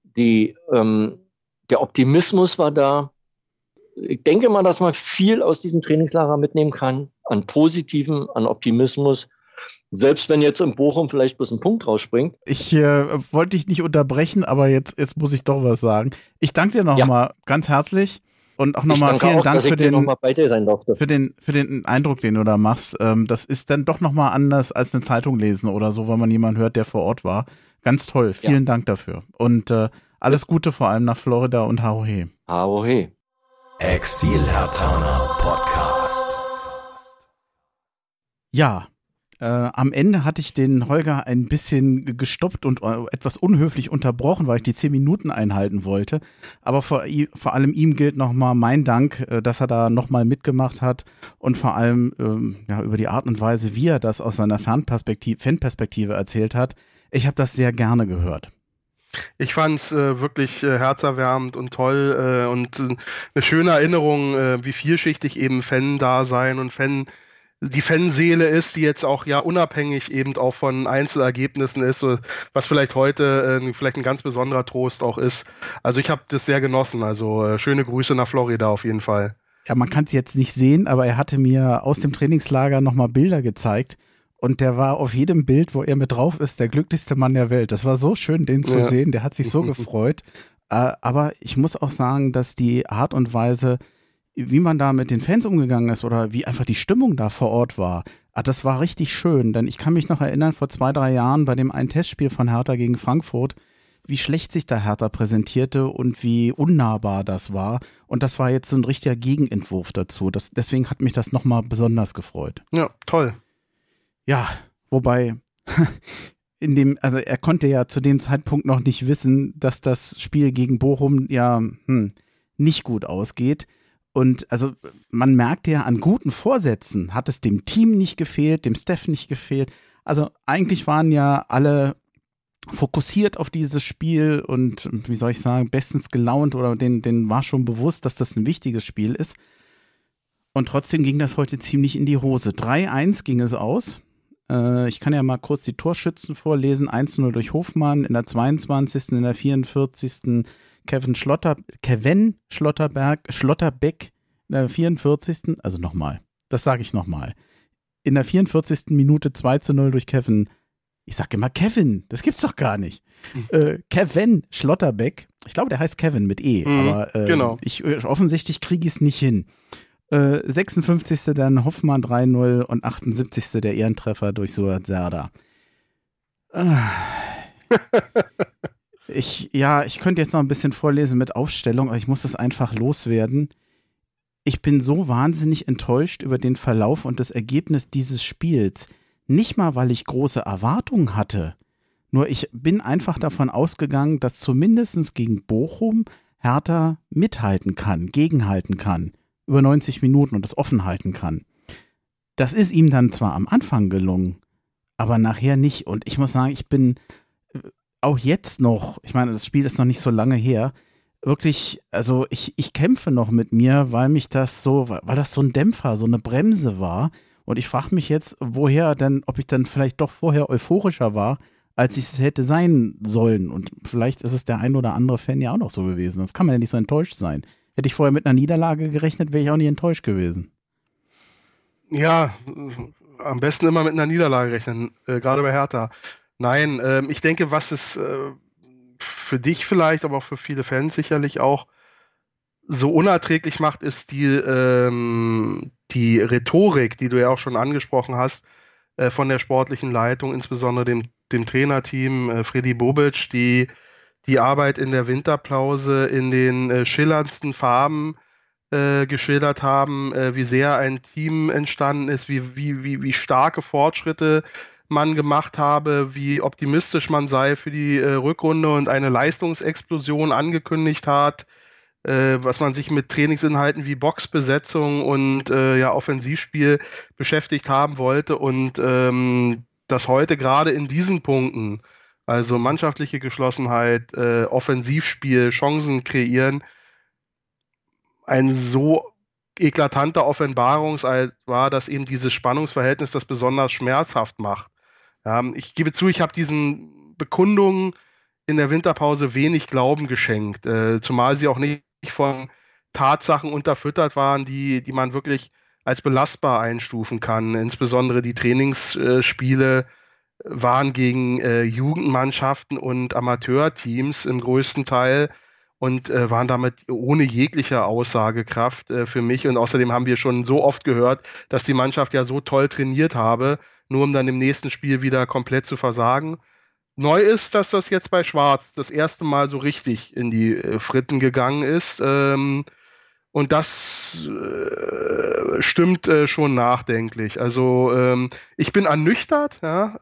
der Optimismus war da. Ich denke mal, dass man viel aus diesem Trainingslager mitnehmen kann, an Positiven, an Optimismus. Selbst wenn jetzt in Bochum vielleicht bloß ein Punkt rausspringt. Ich wollte dich nicht unterbrechen, aber jetzt muss ich doch was sagen. Ich danke dir nochmal ganz herzlich und auch nochmal vielen Dank für den Eindruck, den du da machst. Das ist dann doch nochmal anders als eine Zeitung lesen oder so, wenn man jemanden hört, der vor Ort war. Ganz toll. Vielen Dank dafür. Und alles Gute vor allem nach Florida und Haohe. Haohe. Exil-Herthaner Podcast. Ja. Am Ende hatte ich den Holger ein bisschen gestoppt und etwas unhöflich unterbrochen, weil ich die 10 Minuten einhalten wollte. Aber vor allem ihm gilt nochmal mein Dank, dass er da nochmal mitgemacht hat und vor allem über die Art und Weise, wie er das aus seiner Fanperspektive erzählt hat. Ich habe das sehr gerne gehört. Ich fand es wirklich herzerwärmend und toll und eine schöne Erinnerung, wie vielschichtig eben Fan-Dasein und die Fanseele ist, die jetzt auch ja unabhängig eben auch von Einzelergebnissen ist, was vielleicht heute vielleicht ein ganz besonderer Trost auch ist. Also ich habe das sehr genossen, also schöne Grüße nach Florida auf jeden Fall. Ja, man kann es jetzt nicht sehen, aber er hatte mir aus dem Trainingslager nochmal Bilder gezeigt und der war auf jedem Bild, wo er mit drauf ist, der glücklichste Mann der Welt. Das war so schön, den zu sehen, der hat sich so gefreut. Aber ich muss auch sagen, dass die Art und Weise, wie man da mit den Fans umgegangen ist oder wie einfach die Stimmung da vor Ort war, das war richtig schön, denn ich kann mich noch erinnern, vor 2-3 Jahren bei dem einen Testspiel von Hertha gegen Frankfurt, wie schlecht sich da Hertha präsentierte und wie unnahbar das war und das war jetzt so ein richtiger Gegenentwurf dazu, deswegen hat mich das nochmal besonders gefreut. Ja, toll. Ja, wobei also er konnte ja zu dem Zeitpunkt noch nicht wissen, dass das Spiel gegen Bochum ja nicht gut ausgeht. Und also man merkte ja, an guten Vorsätzen hat es dem Team nicht gefehlt, dem Staff nicht gefehlt. Also eigentlich waren ja alle fokussiert auf dieses Spiel und, wie soll ich sagen, bestens gelaunt oder denen war schon bewusst, dass das ein wichtiges Spiel ist. Und trotzdem ging das heute ziemlich in die Hose. 3-1 ging es aus. Ich kann ja mal kurz die Torschützen vorlesen. 1-0 durch Hofmann, in der 22., in der 44. Kevin Schlotterbeck, in der 44., also nochmal, das sage ich nochmal. In der 44. Minute 2-0 durch Kevin, ich sage immer Kevin, das gibt's doch gar nicht. Kevin Schlotterbeck, ich glaube, der heißt Kevin mit E, aber genau. Offensichtlich kriege ich es nicht hin. 56. dann Hoffmann 3-0 und 78. der Ehrentreffer durch Suat Serdar. Ich könnte jetzt noch ein bisschen vorlesen mit Aufstellung, aber ich muss das einfach loswerden. Ich bin so wahnsinnig enttäuscht über den Verlauf und das Ergebnis dieses Spiels. Nicht mal, weil ich große Erwartungen hatte. Nur ich bin einfach davon ausgegangen, dass zumindest gegen Bochum Hertha mithalten kann, gegenhalten kann. Über 90 Minuten und das offen halten kann. Das ist ihm dann zwar am Anfang gelungen, aber nachher nicht. Und ich muss sagen, ich bin auch jetzt noch, ich meine, das Spiel ist noch nicht so lange her, wirklich, also ich kämpfe noch mit mir, weil das so ein Dämpfer, so eine Bremse war. Und ich frage mich jetzt, ob ich dann vielleicht doch vorher euphorischer war, als ich es hätte sein sollen. Und vielleicht ist es der ein oder andere Fan ja auch noch so gewesen. Das kann man ja nicht so enttäuscht sein. Hätte ich vorher mit einer Niederlage gerechnet, wäre ich auch nicht enttäuscht gewesen. Ja, am besten immer mit einer Niederlage rechnen, gerade bei Hertha. Nein, ich denke, was es für dich vielleicht, aber auch für viele Fans sicherlich auch so unerträglich macht, ist die Rhetorik, die du ja auch schon angesprochen hast, von der sportlichen Leitung, insbesondere dem Trainerteam, Freddy Bobic, die Arbeit in der Winterpause in den schillerndsten Farben geschildert haben, wie sehr ein Team entstanden ist, wie starke Fortschritte man gemacht habe, wie optimistisch man sei für die Rückrunde und eine Leistungsexplosion angekündigt hat, was man sich mit Trainingsinhalten wie Boxbesetzung und Offensivspiel beschäftigt haben wollte und dass heute gerade in diesen Punkten, also mannschaftliche Geschlossenheit, Offensivspiel, Chancen kreieren, ein so eklatanter Offenbarungseid war, dass eben dieses Spannungsverhältnis das besonders schmerzhaft macht. Ich gebe zu, ich habe diesen Bekundungen in der Winterpause wenig Glauben geschenkt, zumal sie auch nicht von Tatsachen unterfüttert waren, die man wirklich als belastbar einstufen kann. Insbesondere die Trainingsspiele waren gegen Jugendmannschaften und Amateurteams im größten Teil und waren damit ohne jegliche Aussagekraft für mich. Und außerdem haben wir schon so oft gehört, dass die Mannschaft ja so toll trainiert habe, nur um dann im nächsten Spiel wieder komplett zu versagen. Neu ist, dass das jetzt bei Schwarz das erste Mal so richtig in die Fritten gegangen ist. Und das stimmt schon nachdenklich. Also ich bin ernüchtert,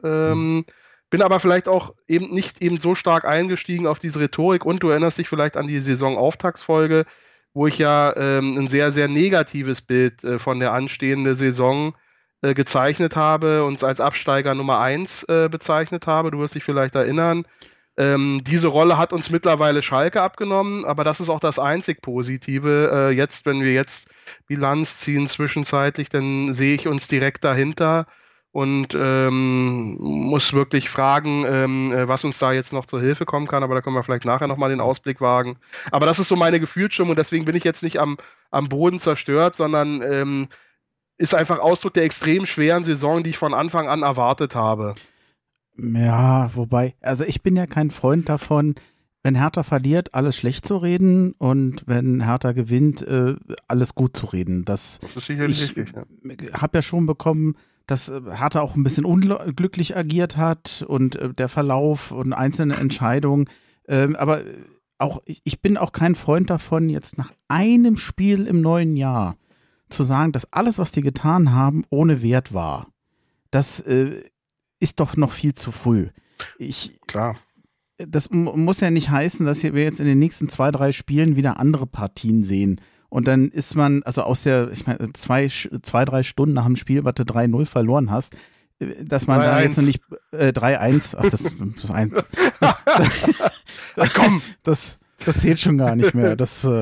bin aber vielleicht auch eben nicht so stark eingestiegen auf diese Rhetorik. Und du erinnerst dich vielleicht an die Saisonauftaktsfolge, wo ich ja ein sehr, sehr negatives Bild von der anstehenden Saison gezeichnet habe und als Absteiger Nummer 1 bezeichnet habe. Du wirst dich vielleicht erinnern. Diese Rolle hat uns mittlerweile Schalke abgenommen, aber das ist auch das einzig Positive. Wenn wir jetzt Bilanz ziehen zwischenzeitlich, dann sehe ich uns direkt dahinter und muss wirklich fragen, was uns da jetzt noch zur Hilfe kommen kann, aber da können wir vielleicht nachher nochmal den Ausblick wagen. Aber das ist so meine Gefühlsstimmung und deswegen bin ich jetzt nicht am Boden zerstört, sondern ist einfach Ausdruck der extrem schweren Saison, die ich von Anfang an erwartet habe. Ja, wobei, also ich bin ja kein Freund davon, wenn Hertha verliert, alles schlecht zu reden und wenn Hertha gewinnt, alles gut zu reden. Das ist sicherlich richtig. Ich habe ja schon bekommen, dass Hertha auch ein bisschen unglücklich agiert hat und der Verlauf und einzelne Entscheidungen. Aber auch ich bin auch kein Freund davon, jetzt nach einem Spiel im neuen Jahr zu sagen, dass alles, was die getan haben, ohne Wert war. Das ist doch noch viel zu früh. Klar. Das muss ja nicht heißen, dass wir jetzt in den nächsten 2-3 Spielen wieder andere Partien sehen. Und dann ist man, also aus der, ich meine, 2-3 Stunden nach dem Spiel, was du 3-0 verloren hast, dass man da jetzt noch nicht 3-1, ach, das 1. Komm! Das zählt schon gar nicht mehr.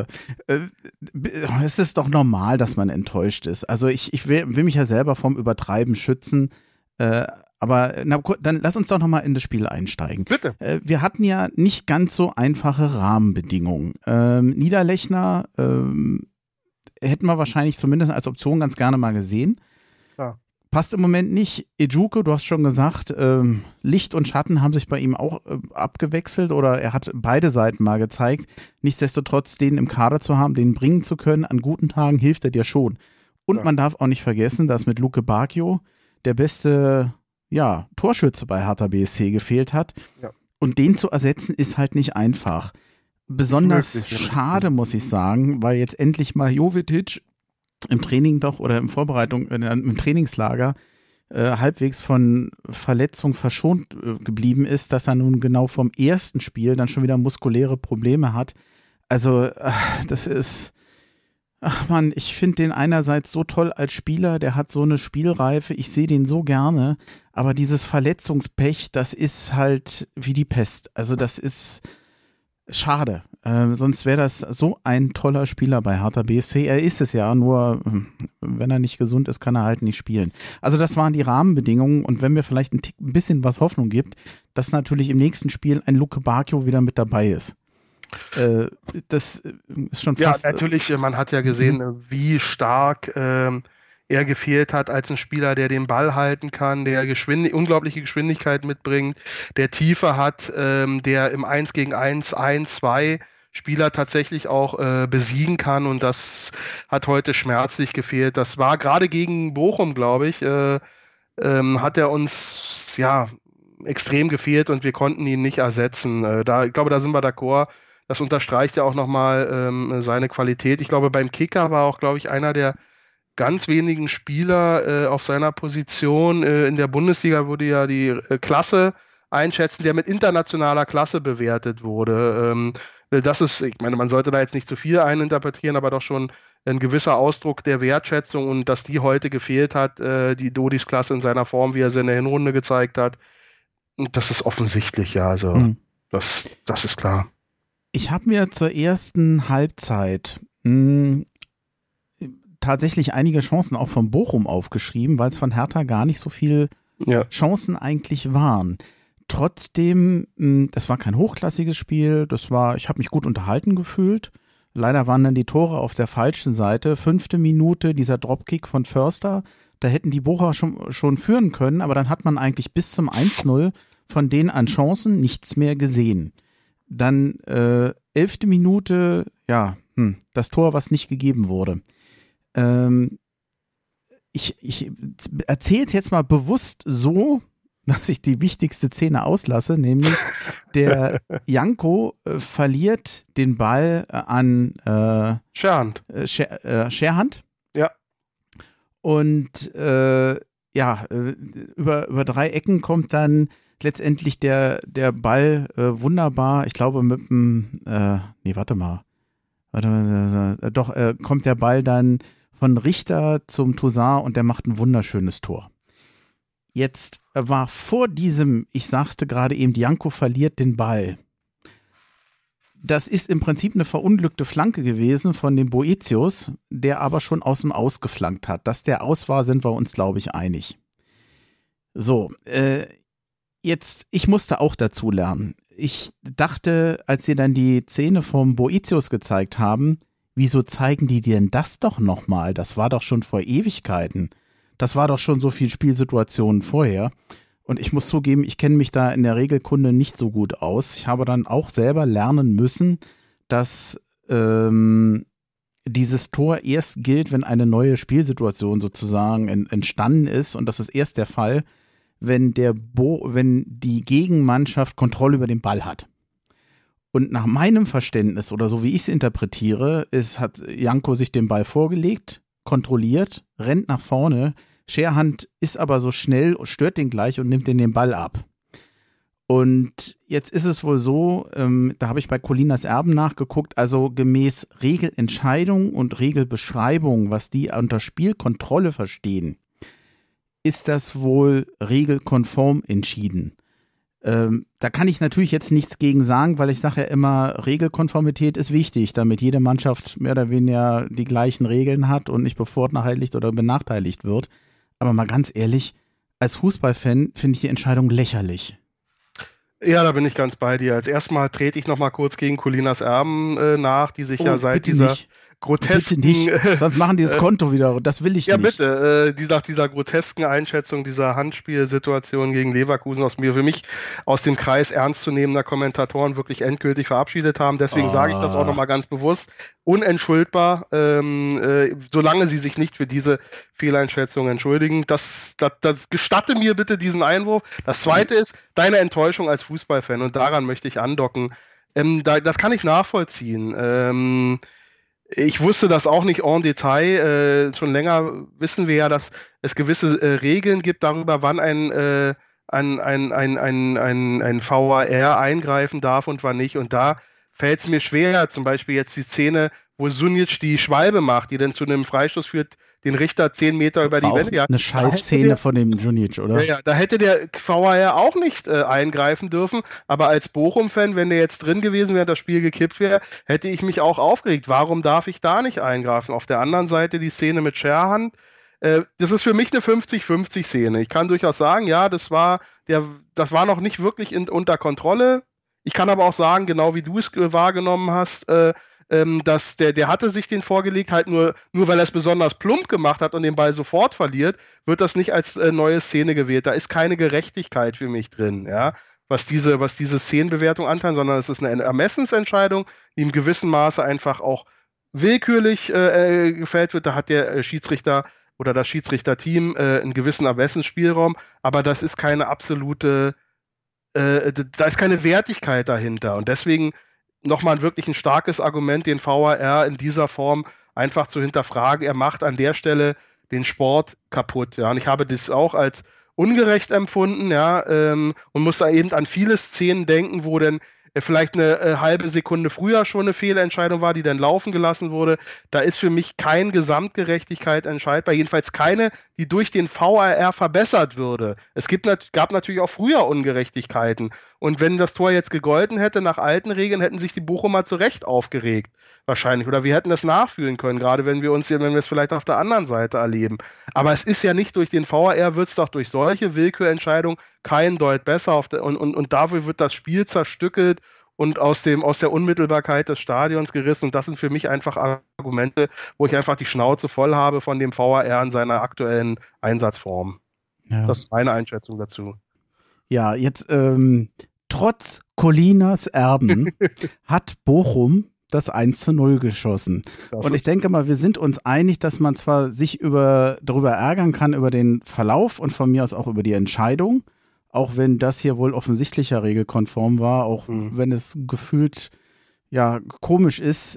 Es ist doch normal, dass man enttäuscht ist. Also ich will mich ja selber vom Übertreiben schützen. Aber dann lass uns doch nochmal in das Spiel einsteigen. Bitte. Wir hatten ja nicht ganz so einfache Rahmenbedingungen. Niederlechner hätten wir wahrscheinlich zumindest als Option ganz gerne mal gesehen. Ja. Passt im Moment nicht. Ejuke, du hast schon gesagt, Licht und Schatten haben sich bei ihm auch abgewechselt oder er hat beide Seiten mal gezeigt. Nichtsdestotrotz, den im Kader zu haben, den bringen zu können, an guten Tagen hilft er dir schon. Und man darf auch nicht vergessen, dass mit Luke Bacchio der beste Torschütze bei Hertha BSC gefehlt hat. Ja. Und den zu ersetzen ist halt nicht einfach. Besonders schade, muss ich sagen, weil jetzt endlich mal Jovetic im Training doch oder im Trainingslager halbwegs von Verletzung verschont geblieben ist, dass er nun genau vom ersten Spiel dann schon wieder muskuläre Probleme hat. Also das ist, ich finde den einerseits so toll als Spieler, der hat so eine Spielreife, ich sehe den so gerne, aber dieses Verletzungspech, das ist halt wie die Pest. Also das ist schade. Sonst wäre das so ein toller Spieler bei Hertha BSC. Er ist es ja, nur wenn er nicht gesund ist, kann er halt nicht spielen. Also das waren die Rahmenbedingungen und wenn mir vielleicht ein bisschen was Hoffnung gibt, dass natürlich im nächsten Spiel ein Luke Bacchio wieder mit dabei ist. Das ist schon fast... Ja, natürlich, man hat ja gesehen, wie stark er gefehlt hat als ein Spieler, der den Ball halten kann, der unglaubliche Geschwindigkeit mitbringt, der Tiefe hat, der im 1 gegen 1, 2 Spieler tatsächlich auch besiegen kann und das hat heute schmerzlich gefehlt. Das war gerade gegen Bochum, glaube ich, hat er uns extrem gefehlt und wir konnten ihn nicht ersetzen. Ich glaube, da sind wir d'accord. Das unterstreicht ja auch nochmal seine Qualität. Ich glaube, beim Kicker war auch, glaube ich, einer der ganz wenigen Spieler auf seiner Position. In der Bundesliga wurde ja die Klasse einschätzen, der mit internationaler Klasse bewertet wurde. Das ist, ich meine, man sollte da jetzt nicht zu viel eininterpretieren, aber doch schon ein gewisser Ausdruck der Wertschätzung und dass die heute gefehlt hat, die Dodis Klasse in seiner Form, wie er sie in der Hinrunde gezeigt hat. Und das ist offensichtlich, ja, also das ist klar. Ich habe mir zur ersten Halbzeit tatsächlich einige Chancen auch von Bochum aufgeschrieben, weil es von Hertha gar nicht so viele Chancen eigentlich waren. Trotzdem, das war kein hochklassiges Spiel, ich habe mich gut unterhalten gefühlt. Leider waren dann die Tore auf der falschen Seite. 5. Minute, dieser Dropkick von Förster, da hätten die Bochumer schon führen können, aber dann hat man eigentlich bis zum 1-0 von denen an Chancen nichts mehr gesehen. Dann 11. Minute, das Tor, was nicht gegeben wurde. Ich erzähle es jetzt mal bewusst so, dass ich die wichtigste Szene auslasse, nämlich der Janko verliert den Ball an Scherhand. Scherhand. Ja. Und über 3 Ecken kommt dann letztendlich der Ball wunderbar, ich glaube mit dem, kommt der Ball dann von Richter zum Toussaint und der macht ein wunderschönes Tor. Jetzt war vor diesem, ich sagte gerade eben, Janko verliert den Ball. Das ist im Prinzip eine verunglückte Flanke gewesen von dem Boetius, der aber schon aus dem Aus geflankt hat. Dass der aus war, sind wir uns, glaube ich, einig. So, jetzt, ich musste auch dazu lernen. Ich dachte, als sie dann die Szene vom Boetius gezeigt haben, wieso zeigen die denn das doch nochmal? Das war doch schon vor Ewigkeiten. Das war doch schon so viel Spielsituationen vorher. Und ich muss zugeben, ich kenne mich da in der Regelkunde nicht so gut aus. Ich habe dann auch selber lernen müssen, dass dieses Tor erst gilt, wenn eine neue Spielsituation sozusagen entstanden ist. Und das ist erst der Fall, wenn die Gegenmannschaft Kontrolle über den Ball hat. Und nach meinem Verständnis oder so wie ich es interpretiere, hat Janko sich den Ball vorgelegt, kontrolliert, rennt nach vorne. Scherhand ist aber so schnell, stört den gleich und nimmt den Ball ab. Und jetzt ist es wohl so, da habe ich bei Colinas Erben nachgeguckt, also gemäß Regelentscheidung und Regelbeschreibung, was die unter Spielkontrolle verstehen, ist das wohl regelkonform entschieden. Da kann ich natürlich jetzt nichts gegen sagen, weil ich sage ja immer, Regelkonformität ist wichtig, damit jede Mannschaft mehr oder weniger die gleichen Regeln hat und nicht bevorteiligt oder benachteiligt wird. Aber mal ganz ehrlich, als Fußballfan finde ich die Entscheidung lächerlich. Ja, da bin ich ganz bei dir. Als erstmal trete ich noch mal kurz gegen Colinas Erben nach, die sich ja seit dieser nicht. grotesken... Bitte nicht, sonst machen die das Konto wieder, das will ich nicht. Ja, bitte. Nach dieser grotesken Einschätzung dieser Handspielsituation gegen Leverkusen für mich aus dem Kreis ernstzunehmender Kommentatoren wirklich endgültig verabschiedet haben. Deswegen sage ich das auch nochmal ganz bewusst. Unentschuldbar, solange sie sich nicht für diese Fehleinschätzung entschuldigen. Das gestatte mir bitte diesen Einwurf. Das Zweite ist deine Enttäuschung als Fußballfan und daran möchte ich andocken. Das kann ich nachvollziehen. Ich wusste das auch nicht en Detail. Schon länger wissen wir ja, dass es gewisse Regeln gibt darüber, wann ein VAR eingreifen darf und wann nicht. Und da fällt es mir schwer, zum Beispiel jetzt die Szene, wo Sunic die Schwalbe macht, die dann zu einem Freistoß führt, den Richter 10 Meter über die Wände. Ja, eine Scheißszene von dem Sunic, oder? Ja, da hätte der VAR auch nicht eingreifen dürfen, aber als Bochum-Fan, wenn der jetzt drin gewesen wäre, das Spiel gekippt wäre, hätte ich mich auch aufgeregt. Warum darf ich da nicht eingreifen? Auf der anderen Seite die Szene mit Scherhand, das ist für mich eine 50-50-Szene. Ich kann durchaus sagen, ja, das war noch nicht wirklich unter Kontrolle. Ich kann aber auch sagen, genau wie du es wahrgenommen hast, dass der hatte sich den vorgelegt, halt nur weil er es besonders plump gemacht hat und den Ball sofort verliert, wird das nicht als neue Szene gewählt. Da ist keine Gerechtigkeit für mich drin, ja, was diese Szenenbewertung anteilt, sondern es ist eine Ermessensentscheidung, die im gewissen Maße einfach auch willkürlich gefällt wird. Da hat der Schiedsrichter oder das Schiedsrichterteam einen gewissen Ermessensspielraum, aber das ist keine absolute, da ist keine Wertigkeit dahinter und deswegen nochmal wirklich ein starkes Argument, den VAR in dieser Form einfach zu hinterfragen. Er macht an der Stelle den Sport kaputt. Ja, und ich habe das auch als ungerecht empfunden, ja, und muss da eben an viele Szenen denken, wo dann vielleicht eine halbe Sekunde früher schon eine Fehlentscheidung war, die dann laufen gelassen wurde. Da ist für mich kein Gesamtgerechtigkeit entscheidbar, jedenfalls keine, die durch den VAR verbessert würde. Es gab natürlich auch früher Ungerechtigkeiten. Und wenn das Tor jetzt gegolten hätte nach alten Regeln, hätten sich die Bochumer zu Recht aufgeregt. Wahrscheinlich. Oder wir hätten das nachfühlen können, gerade wenn wir es vielleicht auf der anderen Seite erleben. Aber es ist ja nicht durch den VAR, wird es doch durch solche Willkürentscheidungen kein Deut besser. Und dafür wird das Spiel zerstückelt und aus der Unmittelbarkeit des Stadions gerissen. Und das sind für mich einfach Argumente, wo ich einfach die Schnauze voll habe von dem VAR in seiner aktuellen Einsatzform. Ja. Das ist meine Einschätzung dazu. Ja, jetzt trotz Colinas Erben hat Bochum das 1:0 geschossen. Und ich denke mal, wir sind uns einig, dass man zwar sich darüber ärgern kann, über den Verlauf und von mir aus auch über die Entscheidung, auch wenn das hier wohl offensichtlicher regelkonform war, auch wenn es gefühlt ja komisch ist.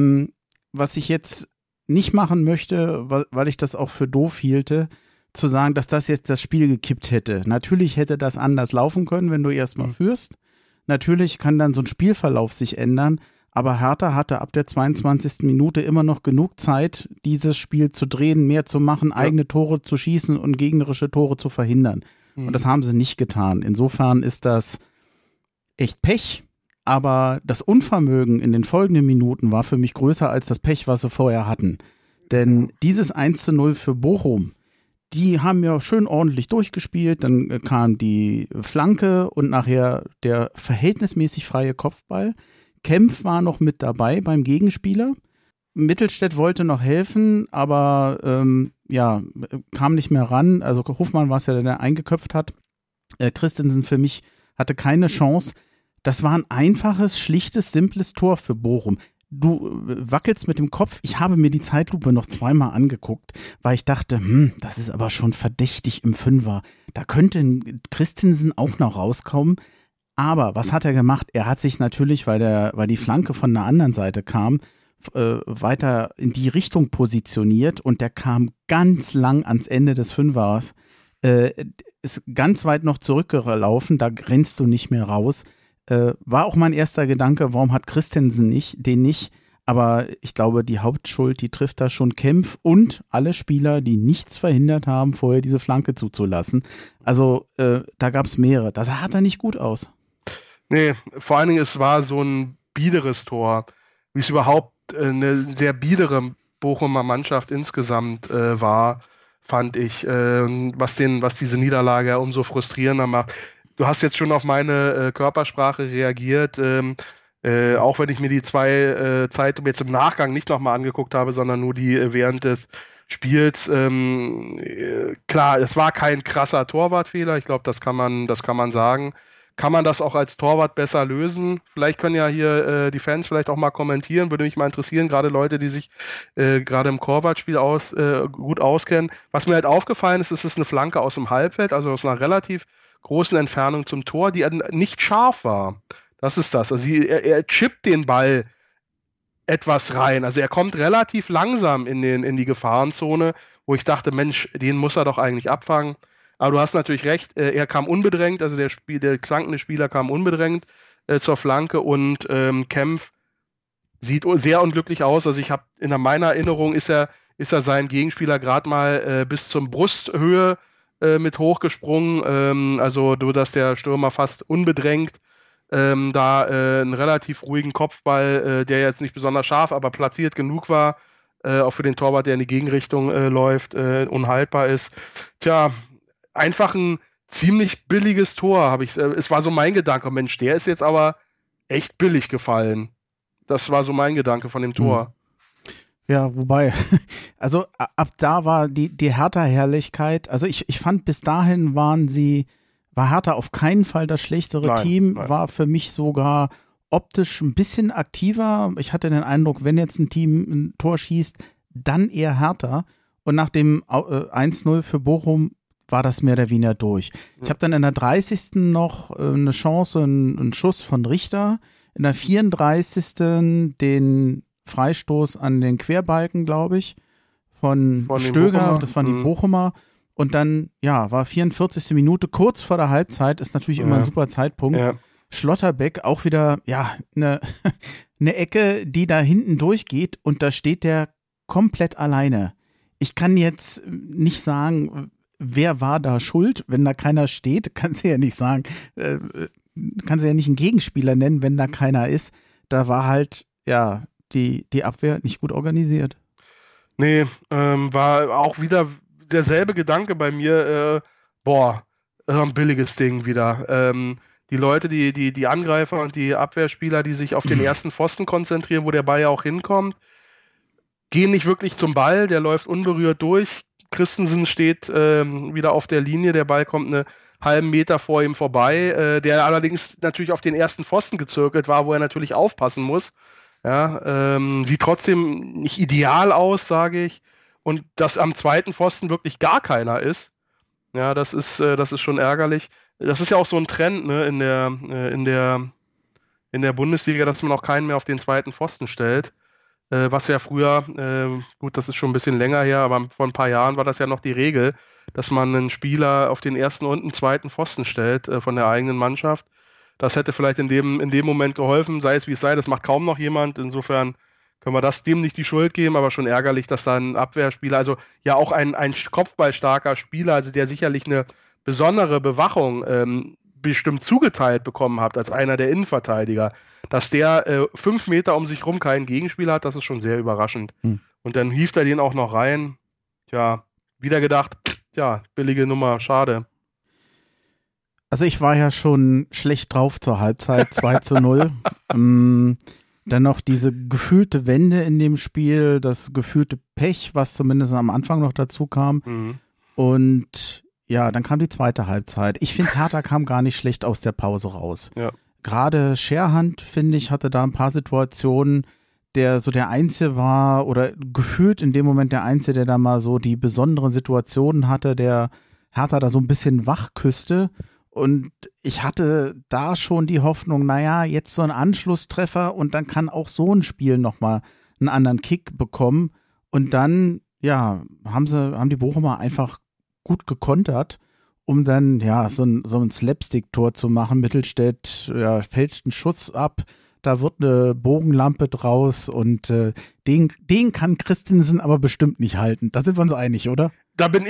Was ich jetzt nicht machen möchte, weil ich das auch für doof hielte, zu sagen, dass das jetzt das Spiel gekippt hätte. Natürlich hätte das anders laufen können, wenn du erstmal führst. Natürlich kann dann so ein Spielverlauf sich ändern. Aber Hertha hatte ab der 22. Minute immer noch genug Zeit, dieses Spiel zu drehen, mehr zu machen, eigene Tore zu schießen und gegnerische Tore zu verhindern. Und das haben sie nicht getan. Insofern ist das echt Pech, aber das Unvermögen in den folgenden Minuten war für mich größer als das Pech, was sie vorher hatten. Denn dieses 1:0 für Bochum, die haben ja schön ordentlich durchgespielt, dann kam die Flanke und nachher der verhältnismäßig freie Kopfball. Kempf war noch mit dabei beim Gegenspieler. Mittelstädt wollte noch helfen, aber kam nicht mehr ran. Also Hofmann war es ja, der eingeköpft hat. Christensen für mich hatte keine Chance. Das war ein einfaches, schlichtes, simples Tor für Bochum. Du wackelst mit dem Kopf. Ich habe mir die Zeitlupe noch zweimal angeguckt, weil ich dachte, das ist aber schon verdächtig im Fünfer. Da könnte Christensen auch noch rauskommen. Aber was hat er gemacht? Er hat sich natürlich, weil die Flanke von der anderen Seite kam, weiter in die Richtung positioniert und der kam ganz lang ans Ende des Fünfers, ist ganz weit noch zurückgelaufen, da rennst du nicht mehr raus. War auch mein erster Gedanke, warum hat Christensen den nicht? Aber ich glaube, die Hauptschuld, die trifft da schon Kempf und alle Spieler, die nichts verhindert haben, vorher diese Flanke zuzulassen. Also da gab es mehrere. Das sah da nicht gut aus. Nee, vor allen Dingen, es war so ein biederes Tor, wie es überhaupt eine sehr biedere Bochumer Mannschaft insgesamt war, fand ich, was diese Niederlage ja umso frustrierender macht. Du hast jetzt schon auf meine Körpersprache reagiert, auch wenn ich mir die zwei Zeitungen jetzt im Nachgang nicht nochmal angeguckt habe, sondern nur die während des Spiels. Klar, es war kein krasser Torwartfehler, ich glaube, das kann man sagen. Kann man das auch als Torwart besser lösen? Vielleicht können ja hier die Fans vielleicht auch mal kommentieren, würde mich mal interessieren, gerade Leute, die sich gerade im Torwartspiel gut auskennen. Was mir halt aufgefallen ist, es ist eine Flanke aus dem Halbfeld, also aus einer relativ großen Entfernung zum Tor, die nicht scharf war. Das ist das. Also er chippt den Ball etwas rein. Also er kommt relativ langsam in die Gefahrenzone, wo ich dachte, Mensch, den muss er doch eigentlich abfangen. Aber du hast natürlich recht, er kam unbedrängt, also der krankende Spieler kam unbedrängt zur Flanke und Kempf sieht sehr unglücklich aus. Also in meiner Erinnerung ist er seinen Gegenspieler gerade mal bis zum Brusthöhe mit hochgesprungen, also dass der Stürmer fast unbedrängt einen relativ ruhigen Kopfball, der jetzt nicht besonders scharf, aber platziert genug war, auch für den Torwart, der in die Gegenrichtung läuft, unhaltbar ist. Tja, einfach ein ziemlich billiges Tor, es war so mein Gedanke, Mensch, der ist jetzt aber echt billig gefallen. Das war so mein Gedanke von dem Tor. Ja, wobei, also ab da war die Hertha-Herrlichkeit, also ich fand, bis dahin war Hertha auf keinen Fall das schlechtere Team, war für mich sogar optisch ein bisschen aktiver. Ich hatte den Eindruck, wenn jetzt ein Team ein Tor schießt, dann eher Hertha. Und nach dem 1-0 für Bochum war das mehr oder weniger durch. Ich habe dann in der 30. noch eine Chance, einen Schuss von Richter, in der 34. den Freistoß an den Querbalken, glaube ich, von Stöger, das waren die Bochumer. Und dann, war 44. Minute, kurz vor der Halbzeit, ist natürlich immer ein super Zeitpunkt. Ja. Schlotterbeck auch wieder, eine Ecke, die da hinten durchgeht und da steht der komplett alleine. Ich kann jetzt nicht sagen, wer war da schuld, wenn da keiner steht, kannst du ja nicht sagen, kannst du ja nicht einen Gegenspieler nennen, wenn da keiner ist. Da war halt, die Abwehr nicht gut organisiert. Nee, war auch wieder derselbe Gedanke bei mir, ein billiges Ding wieder. Die Leute, die Angreifer und die Abwehrspieler, die sich auf den ersten Pfosten konzentrieren, wo der Ball ja auch hinkommt, gehen nicht wirklich zum Ball, der läuft unberührt durch. Christensen steht wieder auf der Linie, der Ball kommt einen halben Meter vor ihm vorbei, der allerdings natürlich auf den ersten Pfosten gezirkelt war, wo er natürlich aufpassen muss. Ja, sieht trotzdem nicht ideal aus, sage ich. Und dass am zweiten Pfosten wirklich gar keiner ist, ja, das ist schon ärgerlich. Das ist ja auch so ein Trend, ne, in der Bundesliga, dass man auch keinen mehr auf den zweiten Pfosten stellt. Was ja früher, gut, das ist schon ein bisschen länger her, aber vor ein paar Jahren war das ja noch die Regel, dass man einen Spieler auf den ersten und einen zweiten Pfosten stellt von der eigenen Mannschaft. Das hätte vielleicht in dem Moment geholfen, sei es wie es sei, das macht kaum noch jemand. Insofern können wir dem nicht die Schuld geben, aber schon ärgerlich, dass da ein Abwehrspieler, also ja auch ein kopfballstarker Spieler, also der sicherlich eine besondere Bewachung bestimmt zugeteilt bekommen hat als einer der Innenverteidiger, dass der 5 Meter um sich rum keinen Gegenspieler hat, das ist schon sehr überraschend. Und dann hieft er den auch noch rein. Tja, wieder gedacht, billige Nummer, schade. Also ich war ja schon schlecht drauf zur Halbzeit, 2-0. Dann noch diese gefühlte Wende in dem Spiel, das gefühlte Pech, was zumindest am Anfang noch dazu kam. Und dann kam die zweite Halbzeit. Ich finde, Hertha kam gar nicht schlecht aus der Pause raus. Ja. Gerade Scherhand, finde ich, hatte da ein paar Situationen, der so der Einzige war oder gefühlt in dem Moment der Einzige, der da mal so die besonderen Situationen hatte, der Hertha da so ein bisschen wach küsste. Und ich hatte da schon die Hoffnung, jetzt so ein Anschlusstreffer und dann kann auch so ein Spiel nochmal einen anderen Kick bekommen. Und dann, haben die Bochumer einfach gut gekontert, um dann, so ein Slapstick-Tor zu machen. Mittelstädt fälscht einen Schuss ab, da wird eine Bogenlampe draus und den kann Christensen aber bestimmt nicht halten. Da sind wir uns einig, oder? Da sind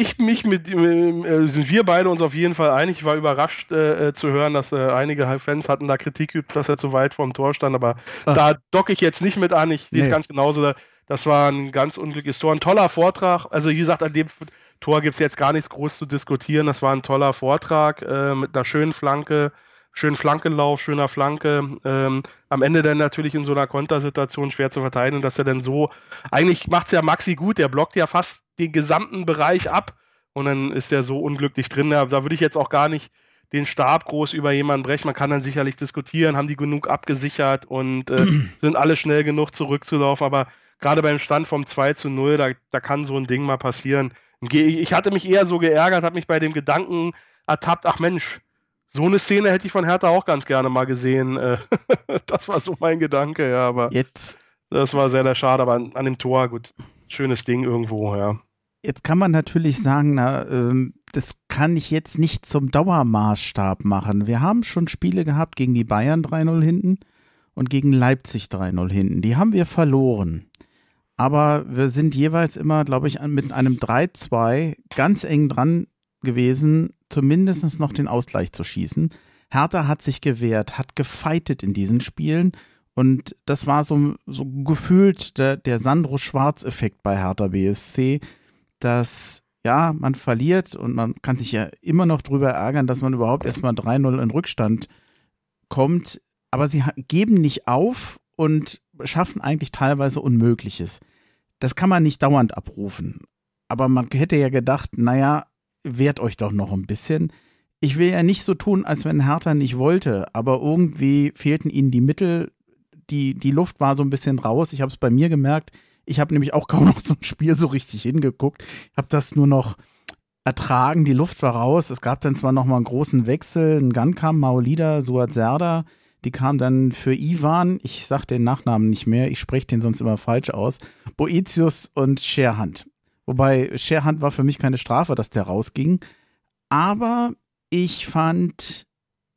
wir beide uns auf jeden Fall einig. Ich war überrascht zu hören, dass einige Fans hatten da Kritik geübt, dass er zu weit vorm Tor stand, aber da docke ich jetzt nicht mit an. Ich sehe es ganz genauso. Das war ein ganz unglückliches Tor. Ein toller Vortrag. Also wie gesagt, an dem Tor gibt es jetzt gar nichts groß zu diskutieren. Das war ein toller Vortrag mit einer schönen Flanke, schönen Flankenlauf, schöner Flanke. Am Ende dann natürlich in so einer Kontersituation schwer zu verteidigen, dass er dann so, eigentlich macht es ja Maxi gut, der blockt ja fast den gesamten Bereich ab und dann ist er so unglücklich drin. Da würde ich jetzt auch gar nicht den Stab groß über jemanden brechen. Man kann dann sicherlich diskutieren, haben die genug abgesichert und sind alle schnell genug zurückzulaufen, aber gerade beim Stand vom 2:0, da kann so ein Ding mal passieren. Ich hatte mich eher so geärgert, habe mich bei dem Gedanken ertappt, ach Mensch, so eine Szene hätte ich von Hertha auch ganz gerne mal gesehen. Das war so mein Gedanke, ja, aber jetzt, das war sehr, sehr schade, aber an dem Tor, gut, schönes Ding irgendwo, ja. Jetzt kann man natürlich sagen, das kann ich jetzt nicht zum Dauermaßstab machen. Wir haben schon Spiele gehabt gegen die Bayern 3:0 hinten und gegen Leipzig 3:0 hinten. Die haben wir verloren. Aber wir sind jeweils immer, glaube ich, mit einem 3:2 ganz eng dran gewesen, zumindest noch den Ausgleich zu schießen. Hertha hat sich gewehrt, hat gefeitet in diesen Spielen und das war so gefühlt der Sandro-Schwarz-Effekt bei Hertha BSC, dass ja, man verliert und man kann sich ja immer noch drüber ärgern, dass man überhaupt erstmal 3:0 in Rückstand kommt, aber sie geben nicht auf und schaffen eigentlich teilweise Unmögliches. Das kann man nicht dauernd abrufen, aber man hätte ja gedacht, naja, wehrt euch doch noch ein bisschen. Ich will ja nicht so tun, als wenn Hertha nicht wollte, aber irgendwie fehlten ihnen die Mittel, die Luft war so ein bisschen raus. Ich habe es bei mir gemerkt, ich habe nämlich auch kaum noch so ein Spiel so richtig hingeguckt. Ich habe das nur noch ertragen, die Luft war raus. Es gab dann zwar noch mal einen großen Wechsel, ein Gun kam, Maolida, Suat Serdar, die kam dann für Ivan, ich sage den Nachnamen nicht mehr, ich spreche den sonst immer falsch aus, Boetius und Scherhand. Wobei Scherhand war für mich keine Strafe, dass der rausging. Aber ich fand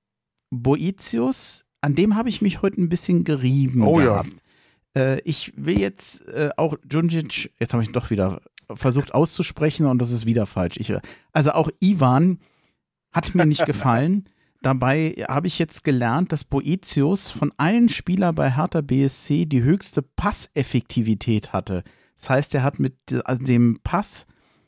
Boetius, an dem habe ich mich heute ein bisschen gerieben gehabt. Ja. Ich will jetzt auch Djundjic, jetzt habe ich ihn doch wieder versucht auszusprechen und das ist wieder falsch. Also auch Ivan hat mir nicht gefallen. Dabei habe ich jetzt gelernt, dass Boetius von allen Spielern bei Hertha BSC die höchste Passeffektivität hatte. Das heißt, er hat mit jedem Pass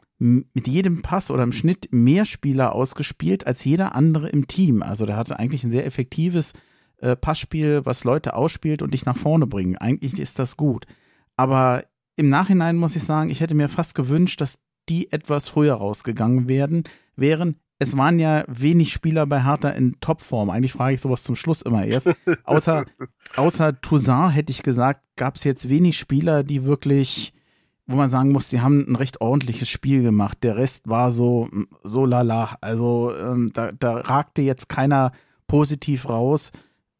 oder im Schnitt mehr Spieler ausgespielt als jeder andere im Team. Also der hatte eigentlich ein sehr effektives Passspiel, was Leute ausspielt und dich nach vorne bringen. Eigentlich ist das gut. Aber im Nachhinein muss ich sagen, ich hätte mir fast gewünscht, dass die etwas früher rausgegangen wären. Es waren ja wenig Spieler bei Hertha in Topform. Eigentlich frage ich sowas zum Schluss immer erst. Außer Toussaint, hätte ich gesagt, gab es jetzt wenig Spieler, die wirklich, wo man sagen muss, die haben ein recht ordentliches Spiel gemacht. Der Rest war so lala. Also da ragte jetzt keiner positiv raus.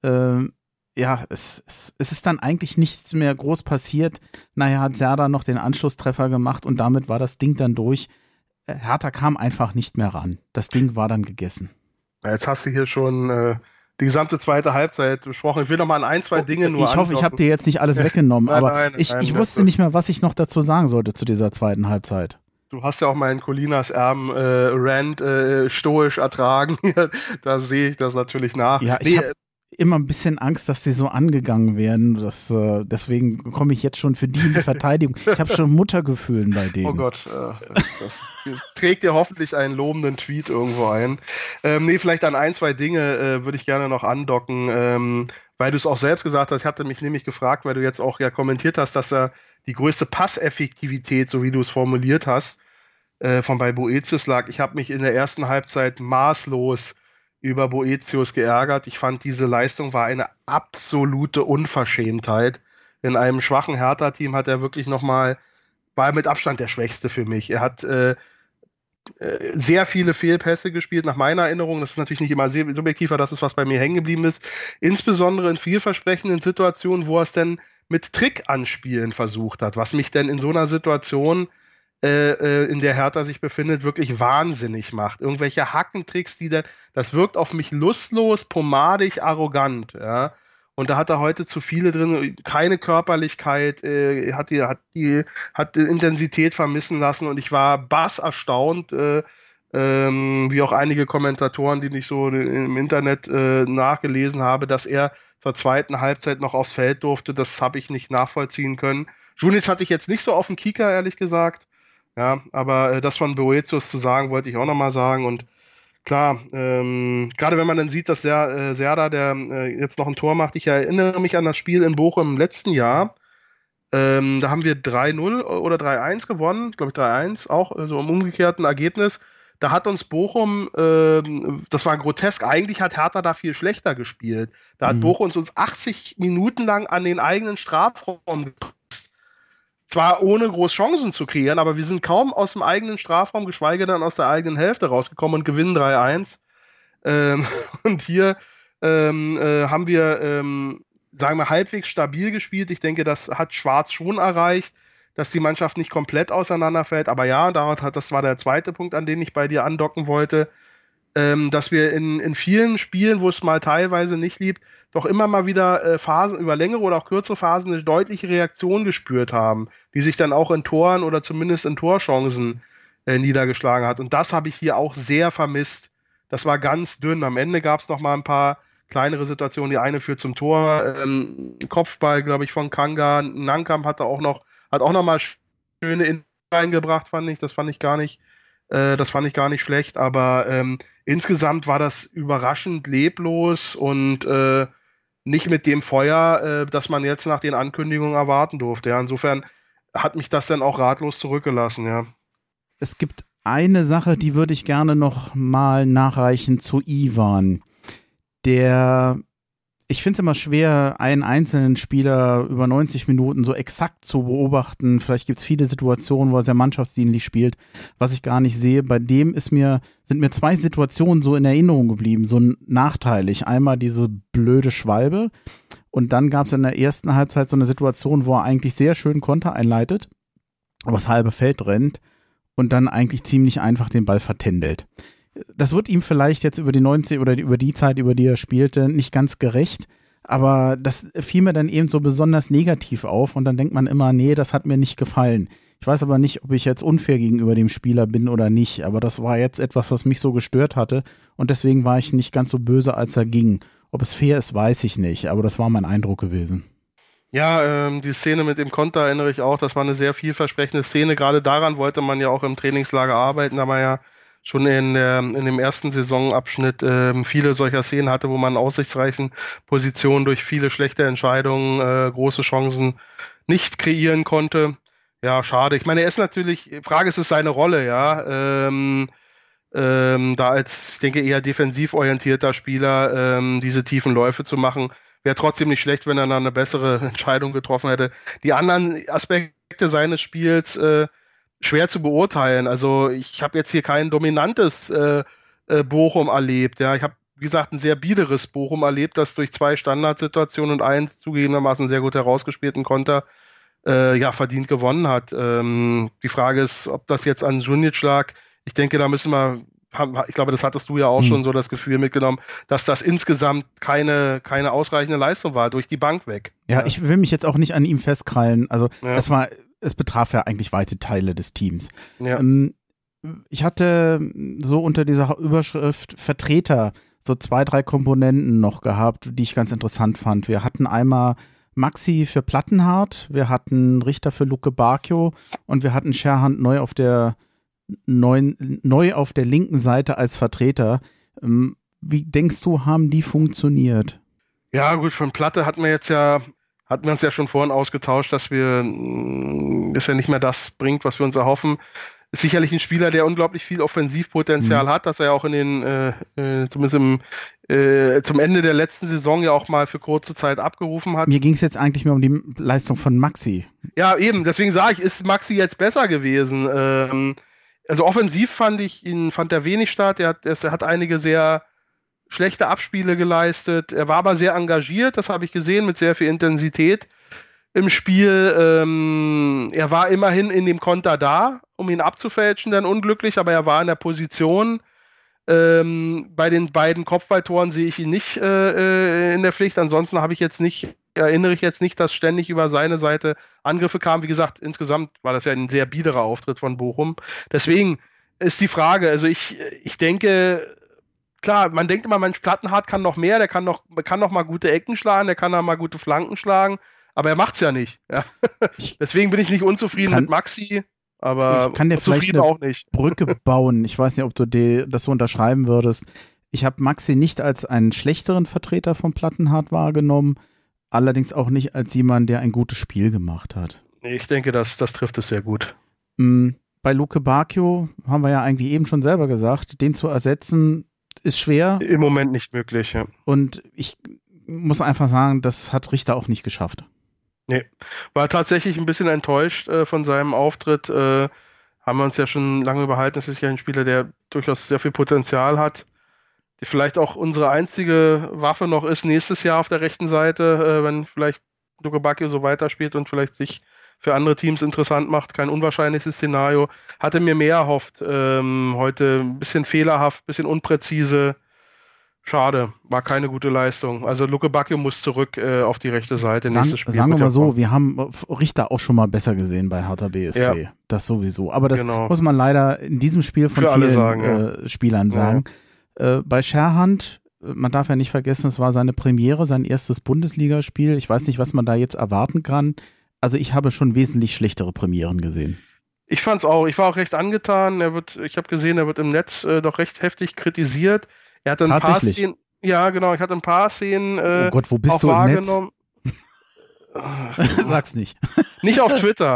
Ja, es ist dann eigentlich nichts mehr groß passiert. Naja, hat Serdar noch den Anschlusstreffer gemacht und damit war das Ding dann durch. Hertha kam einfach nicht mehr ran. Das Ding war dann gegessen. Jetzt hast du hier schon die gesamte zweite Halbzeit besprochen. Ich will noch mal ein, zwei Dinge nur Ich hoffe, ich habe dir jetzt nicht alles weggenommen, aber ich wusste nicht mehr, was ich noch dazu sagen sollte zu dieser zweiten Halbzeit. Du hast ja auch meinen Colinas Erben Rant stoisch ertragen. Da sehe ich das natürlich nach. Ja, ich habe immer ein bisschen Angst, dass sie so angegangen werden. Deswegen komme ich jetzt schon für die in die Verteidigung. Ich habe schon Muttergefühlen bei denen. Oh Gott, das trägt dir hoffentlich einen lobenden Tweet irgendwo ein. Vielleicht an ein, zwei Dinge würde ich gerne noch andocken, weil du es auch selbst gesagt hast. Ich hatte mich nämlich gefragt, weil du jetzt auch ja kommentiert hast, dass die größte Passeffektivität, so wie du es formuliert hast, von bei Boetius lag. Ich habe mich in der ersten Halbzeit maßlos über Boetius geärgert. Ich fand, diese Leistung war eine absolute Unverschämtheit. In einem schwachen Hertha-Team hat er wirklich war er mit Abstand der Schwächste für mich. Er hat sehr viele Fehlpässe gespielt, nach meiner Erinnerung. Das ist natürlich nicht immer subjektiv, aber das ist, was bei mir hängen geblieben ist. Insbesondere in vielversprechenden Situationen, wo er es denn mit Trick-Anspielen versucht hat, was mich denn in so einer Situation, in der Hertha sich befindet, wirklich wahnsinnig macht. Irgendwelche Hackentricks, das wirkt auf mich lustlos, pomadig, arrogant, ja. Und da hat er heute zu viele drin, keine Körperlichkeit, hat die Intensität vermissen lassen und ich war erstaunt, wie auch einige Kommentatoren, die ich so im Internet nachgelesen habe, dass er zur zweiten Halbzeit noch aufs Feld durfte. Das habe ich nicht nachvollziehen können. Junic hatte ich jetzt nicht so auf dem Kieker, ehrlich gesagt. Ja, aber das von Boetius zu sagen, wollte ich auch nochmal sagen. Und klar, gerade wenn man dann sieht, dass Serdar, der jetzt noch ein Tor macht, ich erinnere mich an das Spiel in Bochum im letzten Jahr. Da haben wir 3-0 oder 3-1 gewonnen, glaube ich 3-1, auch so im umgekehrten Ergebnis. Da hat uns Bochum, das war grotesk, eigentlich hat Hertha da viel schlechter gespielt. Da hat Bochum uns 80 Minuten lang an den eigenen Strafraum gepresst. Zwar ohne groß Chancen zu kreieren, aber wir sind kaum aus dem eigenen Strafraum, geschweige denn aus der eigenen Hälfte rausgekommen und gewinnen 3-1. Und hier haben wir, sagen wir, halbwegs stabil gespielt. Ich denke, das hat Schwarz schon erreicht, dass die Mannschaft nicht komplett auseinanderfällt. Aber ja, das war der zweite Punkt, an den ich bei dir andocken wollte, dass wir in vielen Spielen, wo es mal teilweise nicht lief, doch immer mal wieder Phasen, über längere oder auch kürzere Phasen, eine deutliche Reaktion gespürt haben, die sich dann auch in Toren oder zumindest in Torchancen niedergeschlagen hat. Und das habe ich hier auch sehr vermisst. Das war ganz dünn. Am Ende gab es noch mal ein paar kleinere Situationen. Die eine führt zum Tor, Kopfball, glaube ich, von Kanga. Nankamp hat auch noch mal schöne Inhalte reingebracht, fand ich. Das fand ich gar nicht schlecht. Aber insgesamt war das überraschend leblos und nicht mit dem Feuer, das man jetzt nach den Ankündigungen erwarten durfte. Ja, insofern hat mich das dann auch ratlos zurückgelassen, ja. Es gibt eine Sache, die würde ich gerne noch mal nachreichen zu Ivan. Ich finde es immer schwer, einen einzelnen Spieler über 90 Minuten so exakt zu beobachten. Vielleicht gibt es viele Situationen, wo er sehr mannschaftsdienlich spielt, was ich gar nicht sehe. Bei dem sind mir zwei Situationen so in Erinnerung geblieben, so nachteilig. Einmal diese blöde Schwalbe und dann gab es in der ersten Halbzeit so eine Situation, wo er eigentlich sehr schön Konter einleitet, aber das halbe Feld rennt und dann eigentlich ziemlich einfach den Ball vertändelt. Das wird ihm vielleicht jetzt über die 90 oder über die Zeit, über die er spielte, nicht ganz gerecht, aber das fiel mir dann eben so besonders negativ auf und dann denkt man immer, nee, das hat mir nicht gefallen. Ich weiß aber nicht, ob ich jetzt unfair gegenüber dem Spieler bin oder nicht, aber das war jetzt etwas, was mich so gestört hatte und deswegen war ich nicht ganz so böse, als er ging. Ob es fair ist, weiß ich nicht, aber das war mein Eindruck gewesen. Ja, die Szene mit dem Konter erinnere ich auch, das war eine sehr vielversprechende Szene, gerade daran wollte man ja auch im Trainingslager arbeiten, da man ja schon in dem ersten Saisonabschnitt viele solcher Szenen hatte, wo man in aussichtsreichen Positionen durch viele schlechte Entscheidungen große Chancen nicht kreieren konnte. Ja, schade. Ich meine, er ist natürlich, Frage ist es seine Rolle, ja. Da als, ich denke, eher defensiv orientierter Spieler diese tiefen Läufe zu machen, wäre trotzdem nicht schlecht, wenn er dann eine bessere Entscheidung getroffen hätte. Die anderen Aspekte seines Spiels schwer zu beurteilen. Also ich habe jetzt hier kein dominantes Bochum erlebt. Ja, ich habe, wie gesagt, ein sehr biederes Bochum erlebt, das durch 2 Standardsituationen und 1 zugegebenermaßen sehr gut herausgespielten Konter verdient gewonnen hat. Die Frage ist, ob das jetzt an Junic lag. Ich denke, da müssen wir, ich glaube, das hattest du ja auch schon so das Gefühl mitgenommen, dass das insgesamt keine ausreichende Leistung war, durch die Bank weg. Ja, ich will mich jetzt auch nicht an ihm festkrallen. Also es betraf ja eigentlich weite Teile des Teams. Ja. Ich hatte so unter dieser Überschrift Vertreter so 2, 3 Komponenten noch gehabt, die ich ganz interessant fand. Wir hatten einmal Maxi für Plattenhardt, wir hatten Richter für Luke Bacchio und wir hatten Scherhand neu auf der linken Seite als Vertreter. Wie denkst du, haben die funktioniert? Ja gut, von Platte hatten wir uns ja schon vorhin ausgetauscht, dass er nicht mehr das bringt, was wir uns erhoffen. Ist sicherlich ein Spieler, der unglaublich viel Offensivpotenzial hat, dass er auch in den, zumindest zum Ende der letzten Saison ja auch mal für kurze Zeit abgerufen hat. Mir ging es jetzt eigentlich mehr um die Leistung von Maxi. Ja, eben, deswegen sage ich, ist Maxi jetzt besser gewesen. Also offensiv fand er wenig statt, er hat einige sehr schlechte Abspiele geleistet, er war aber sehr engagiert, das habe ich gesehen, mit sehr viel Intensität im Spiel. Er war immerhin in dem Konter da, um ihn abzufälschen, dann unglücklich, aber er war in der Position. Bei den beiden Kopfballtoren sehe ich ihn nicht in der Pflicht. Ansonsten erinnere ich jetzt nicht, dass ständig über seine Seite Angriffe kamen. Wie gesagt, insgesamt war das ja ein sehr biederer Auftritt von Bochum. Deswegen ist die Frage, also ich denke, klar, man denkt immer, Mensch, Plattenhardt kann noch mehr, der kann noch mal gute Ecken schlagen, der kann auch mal gute Flanken schlagen, aber er macht's ja nicht. Ja. Deswegen bin ich nicht unzufrieden mit Maxi, aber ich kann dir vielleicht eine auch nicht. Brücke bauen. Ich weiß nicht, ob du das so unterschreiben würdest. Ich habe Maxi nicht als einen schlechteren Vertreter von Plattenhardt wahrgenommen, allerdings auch nicht als jemand, der ein gutes Spiel gemacht hat. Nee, ich denke, das trifft es sehr gut. Bei Luke Bacchio haben wir ja eigentlich eben schon selber gesagt, den zu ersetzen ist schwer. Im Moment nicht möglich, ja. Und ich muss einfach sagen, das hat Richter auch nicht geschafft. Nee, war tatsächlich ein bisschen enttäuscht von seinem Auftritt. Haben wir uns ja schon lange überhalten. Es ist ja ein Spieler, der durchaus sehr viel Potenzial hat. Die vielleicht auch unsere einzige Waffe noch ist nächstes Jahr auf der rechten Seite, wenn vielleicht Luke Bacchio so weiterspielt und vielleicht sich für andere Teams interessant macht. Kein unwahrscheinliches Szenario. Hatte mir mehr erhofft. Heute ein bisschen fehlerhaft, ein bisschen unpräzise. Schade, war keine gute Leistung. Also Luke Bacchio muss zurück auf die rechte Seite. Nächstes Spiel. Sagen wir mal so, wir haben Richter auch schon mal besser gesehen bei Hertha BSC. Ja. Das sowieso. Aber das muss man leider in diesem Spiel von vielen Spielern sagen. Bei Scherhand, man darf ja nicht vergessen, es war seine Premiere, sein erstes Bundesligaspiel. Ich weiß nicht, was man da jetzt erwarten kann. Also ich habe schon wesentlich schlechtere Premieren gesehen. Ich fand's auch. Ich war auch recht angetan. Ich habe gesehen, er wird im Netz doch recht heftig kritisiert. Er hatte ein paar Szenen. Ja, genau. Ich hatte ein paar Szenen oh Gott, wo bist auch du wahrgenommen. Sag's nicht. Nicht auf Twitter.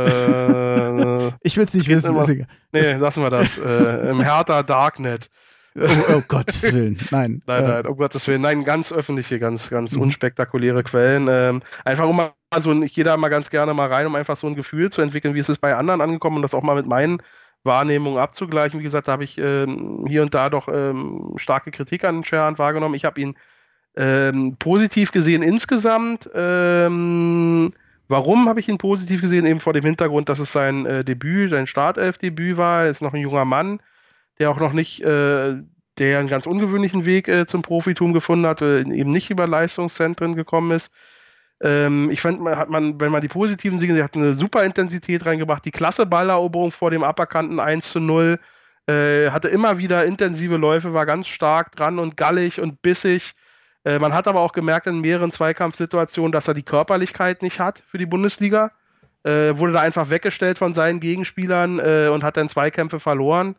Ich will's nicht wissen. Nee, lassen wir das. Im Hertha Darknet. Oh Gottes Willen, nein. Nein, um Gottes Willen. Nein, ganz öffentliche, ganz unspektakuläre Quellen. Einfach um mal ich gehe da mal ganz gerne mal rein, um einfach so ein Gefühl zu entwickeln, wie ist es bei anderen angekommen und das auch mal mit meinen Wahrnehmungen abzugleichen. Wie gesagt, da habe ich hier und da doch starke Kritik an Scherhand wahrgenommen. Ich habe ihn positiv gesehen insgesamt. Warum habe ich ihn positiv gesehen? Eben vor dem Hintergrund, dass es sein Debüt, sein Startelf-Debüt war. Er ist noch ein junger Mann, der auch noch nicht, der einen ganz ungewöhnlichen Weg zum Profitum gefunden hat, eben nicht über Leistungszentren gekommen ist. Ich fand, wenn man die positiven Siege, sie hat eine super Intensität reingebracht, die klasse Balleroberung vor dem aberkannten 1:0, hatte immer wieder intensive Läufe, war ganz stark dran und gallig und bissig. Man hat aber auch gemerkt in mehreren Zweikampfsituationen, dass er die Körperlichkeit nicht hat für die Bundesliga. Wurde da einfach weggestellt von seinen Gegenspielern und hat dann Zweikämpfe verloren.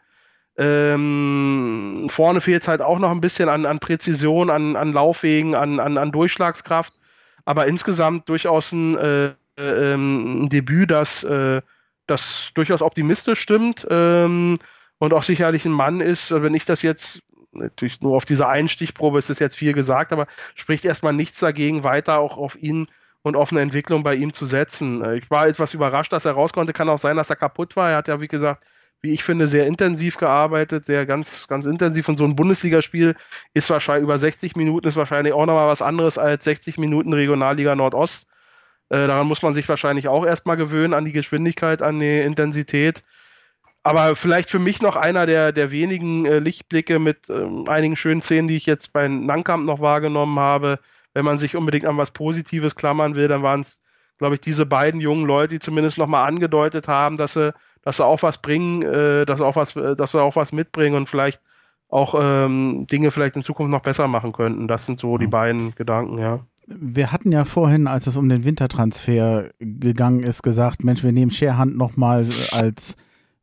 Vorne fehlt es halt auch noch ein bisschen an Präzision, an Laufwegen, an Durchschlagskraft. Aber insgesamt durchaus ein Debüt, das durchaus optimistisch stimmt und auch sicherlich ein Mann ist, wenn ich das jetzt, natürlich nur auf dieser einen Stichprobe ist das jetzt viel gesagt, aber spricht erstmal nichts dagegen, weiter auch auf ihn und auf eine Entwicklung bei ihm zu setzen. Ich war etwas überrascht, dass er raus konnte. Kann auch sein, dass er kaputt war. Er hat ja, wie gesagt, wie ich finde, sehr intensiv gearbeitet, sehr ganz, ganz intensiv. Und so ein Bundesligaspiel ist wahrscheinlich über 60 Minuten, ist wahrscheinlich auch nochmal was anderes als 60 Minuten Regionalliga Nordost. Daran muss man sich wahrscheinlich auch erstmal gewöhnen, an die Geschwindigkeit, an die Intensität. Aber vielleicht für mich noch einer der wenigen Lichtblicke mit einigen schönen Szenen, die ich jetzt bei Nankamp noch wahrgenommen habe. Wenn man sich unbedingt an was Positives klammern will, dann waren es, glaube ich, diese beiden jungen Leute, die zumindest nochmal angedeutet haben, dass sie auch was bringen, dass sie auch was mitbringen und vielleicht auch Dinge vielleicht in Zukunft noch besser machen könnten. Das sind so die beiden Gedanken, ja. Wir hatten ja vorhin, als es um den Wintertransfer gegangen ist, gesagt, Mensch, wir nehmen Scherhand nochmal als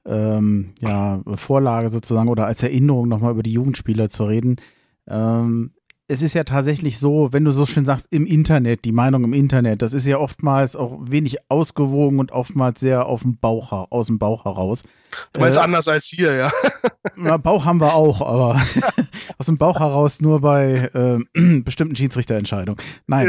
Vorlage sozusagen oder als Erinnerung nochmal über die Jugendspieler zu reden. Es ist ja tatsächlich so, wenn du so schön sagst, im Internet, die Meinung im Internet, das ist ja oftmals auch wenig ausgewogen und oftmals sehr aus dem Bauch heraus. Du meinst anders als hier, ja? Na, Bauch haben wir auch, aber aus dem Bauch heraus nur bei bestimmten Schiedsrichterentscheidungen. Nein,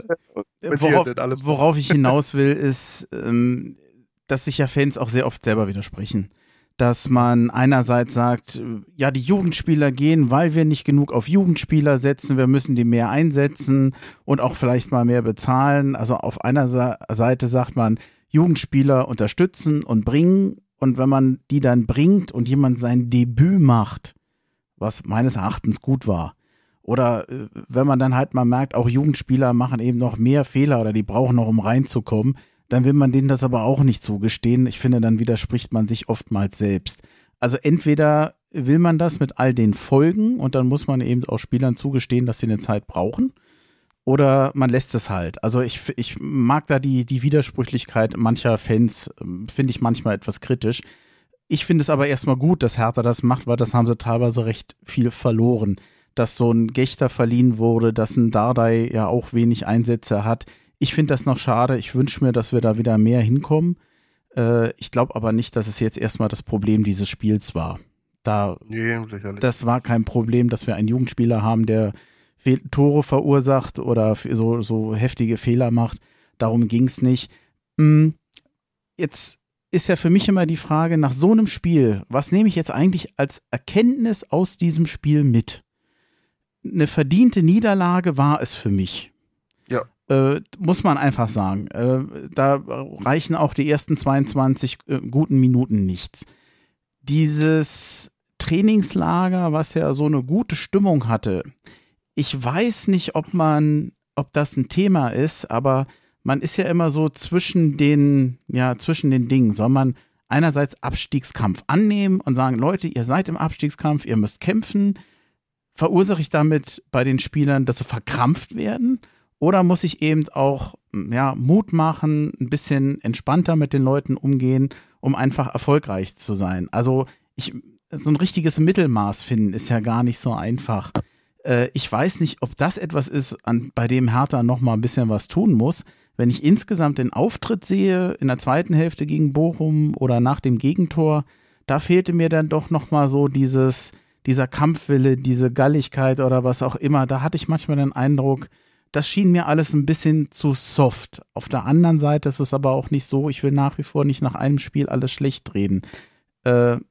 worauf ich hinaus will, ist, dass sich ja Fans auch sehr oft selber widersprechen. Dass man einerseits sagt, ja, die Jugendspieler gehen, weil wir nicht genug auf Jugendspieler setzen, wir müssen die mehr einsetzen und auch vielleicht mal mehr bezahlen. Also auf einer Seite sagt man, Jugendspieler unterstützen und bringen und wenn man die dann bringt und jemand sein Debüt macht, was meines Erachtens gut war. Oder wenn man dann halt mal merkt, auch Jugendspieler machen eben noch mehr Fehler oder die brauchen noch, um reinzukommen, dann will man denen das aber auch nicht zugestehen. Ich finde, dann widerspricht man sich oftmals selbst. Also entweder will man das mit all den Folgen und dann muss man eben auch Spielern zugestehen, dass sie eine Zeit brauchen, oder man lässt es halt. Also ich mag da die Widersprüchlichkeit mancher Fans, finde ich manchmal etwas kritisch. Ich finde es aber erstmal gut, dass Hertha das macht, weil das haben sie teilweise recht viel verloren. Dass so ein Gechter verliehen wurde, dass ein Dardai ja auch wenig Einsätze hat. Ich finde das noch schade. Ich wünsche mir, dass wir da wieder mehr hinkommen. Ich glaube aber nicht, dass es jetzt erstmal das Problem dieses Spiels war. Das war kein Problem, dass wir einen Jugendspieler haben, der Tore verursacht oder so heftige Fehler macht. Darum ging es nicht. Jetzt ist ja für mich immer die Frage, nach so einem Spiel, was nehme ich jetzt eigentlich als Erkenntnis aus diesem Spiel mit? Eine verdiente Niederlage war es für mich. Ja. Muss man einfach sagen. Da reichen auch die ersten 22 guten Minuten nichts. Dieses Trainingslager, was ja so eine gute Stimmung hatte, ich weiß nicht, ob das ein Thema ist, aber man ist ja immer so zwischen den Dingen. Soll man einerseits Abstiegskampf annehmen und sagen, Leute, ihr seid im Abstiegskampf, ihr müsst kämpfen. Verursache ich damit bei den Spielern, dass sie verkrampft werden? Oder muss ich eben auch Mut machen, ein bisschen entspannter mit den Leuten umgehen, um einfach erfolgreich zu sein? Also so ein richtiges Mittelmaß finden ist ja gar nicht so einfach. Ich weiß nicht, ob das etwas ist, bei dem Hertha noch mal ein bisschen was tun muss. Wenn ich insgesamt den Auftritt sehe, in der zweiten Hälfte gegen Bochum oder nach dem Gegentor, da fehlte mir dann doch noch mal so dieser Kampfwille, diese Galligkeit oder was auch immer. Da hatte ich manchmal den Eindruck, das schien mir alles ein bisschen zu soft. Auf der anderen Seite ist es aber auch nicht so, ich will nach wie vor nicht nach einem Spiel alles schlecht reden. Du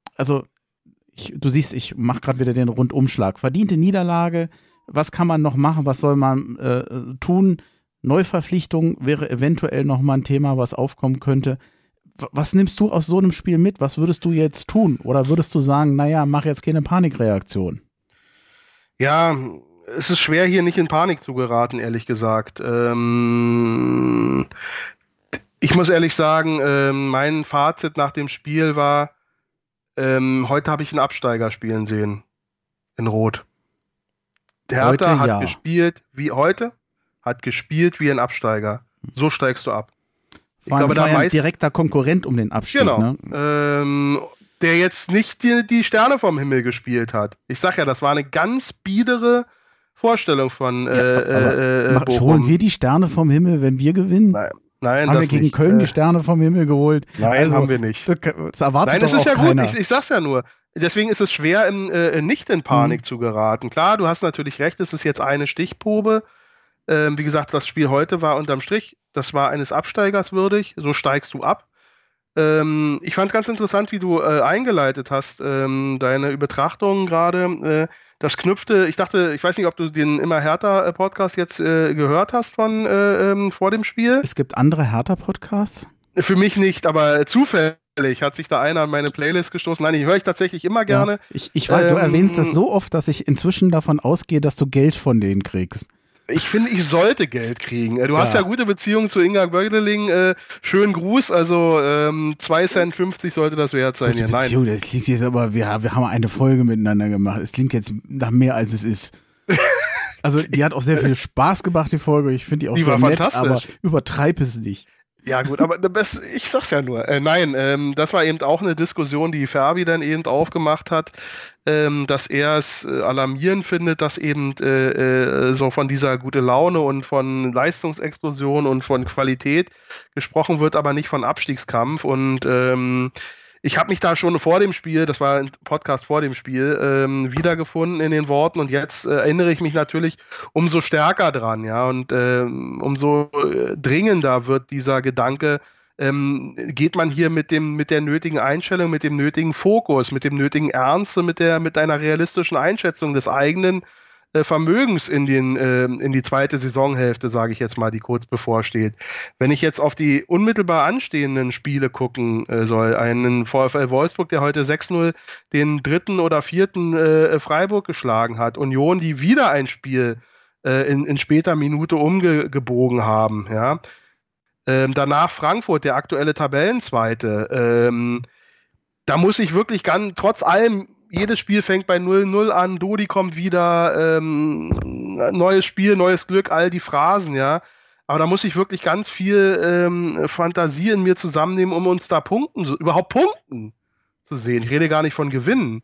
siehst, ich mache gerade wieder den Rundumschlag. Verdiente Niederlage, was kann man noch machen, was soll man tun? Neuverpflichtung wäre eventuell noch mal ein Thema, was aufkommen könnte. Was nimmst du aus so einem Spiel mit? Was würdest du jetzt tun? Oder würdest du sagen, naja, mach jetzt keine Panikreaktion? Ja, es ist schwer, hier nicht in Panik zu geraten, ehrlich gesagt. Ich muss ehrlich sagen, mein Fazit nach dem Spiel war, heute habe ich einen Absteiger spielen sehen. In Rot. Hertha hat gespielt wie heute, hat gespielt wie ein Absteiger. So steigst du ab. Ich glaube, da war ein direkter Konkurrent um den Abstieg. Genau. Ne? Der jetzt nicht die Sterne vom Himmel gespielt hat. Ich sag ja, das war eine ganz biedere Vorstellung von Bochum. Holen wir die Sterne vom Himmel, wenn wir gewinnen? Nein, haben wir gegen Köln die Sterne vom Himmel geholt? Nein, haben wir nicht. Das erwartet das doch ist ja keiner. gut. Ich sag's ja nur. Deswegen ist es schwer, nicht in Panik zu geraten. Klar, du hast natürlich recht, es ist jetzt eine Stichprobe. Wie gesagt, das Spiel heute war unterm Strich, das war eines Absteigers würdig. So steigst du ab. Ich fand ganz interessant, wie du eingeleitet hast, deine Betrachtung gerade. Das knüpfte, ich weiß nicht, ob du den Immer Hertha Podcast jetzt gehört hast von vor dem Spiel. Es gibt andere Hertha Podcasts? Für mich nicht, aber zufällig hat sich da einer an meine Playlist gestoßen. Nein, die höre ich tatsächlich immer gerne. Ja, ich weiß, du erwähnst das so oft, dass ich inzwischen davon ausgehe, dass du Geld von denen kriegst. Ich finde, ich sollte Geld kriegen. Du hast ja gute Beziehungen zu Inga Bördeling. Schönen Gruß. Also 2,50 Cent sollte das wert sein. Gute Beziehung, das klingt jetzt aber, wir haben eine Folge miteinander gemacht. Es klingt jetzt nach mehr, als es ist. Also die hat auch sehr viel Spaß gemacht, die Folge. Ich finde die auch sehr nett, aber übertreib es nicht. Ja gut, aber ich sag's ja nur. Das war eben auch eine Diskussion, die Ferbi dann eben aufgemacht hat, dass er es alarmierend findet, dass eben so von dieser gute Laune und von Leistungsexplosion und von Qualität gesprochen wird, aber nicht von Abstiegskampf. Und ich habe mich da schon vor dem Spiel, das war ein Podcast vor dem Spiel, wiedergefunden in den Worten und jetzt erinnere ich mich natürlich umso stärker dran, ja, und umso dringender wird dieser Gedanke, geht man hier mit der nötigen Einstellung, mit dem nötigen Fokus, mit dem nötigen Ernst und mit einer realistischen Einschätzung des eigenen Vermögens in die zweite Saisonhälfte, sage ich jetzt mal, die kurz bevorsteht. Wenn ich jetzt auf die unmittelbar anstehenden Spiele gucken soll, einen VfL Wolfsburg, der heute 6-0 den 3. oder 4. Freiburg geschlagen hat, Union, die wieder ein Spiel in später Minute umgebogen haben, ja. Danach Frankfurt, der aktuelle Tabellenzweite. Da muss ich wirklich trotz allem, jedes Spiel fängt bei 0-0 an, Dodi kommt wieder, neues Spiel, neues Glück, all die Phrasen, ja. Aber da muss ich wirklich ganz viel Fantasie in mir zusammennehmen, um uns da überhaupt punkten zu sehen. Ich rede gar nicht von Gewinnen.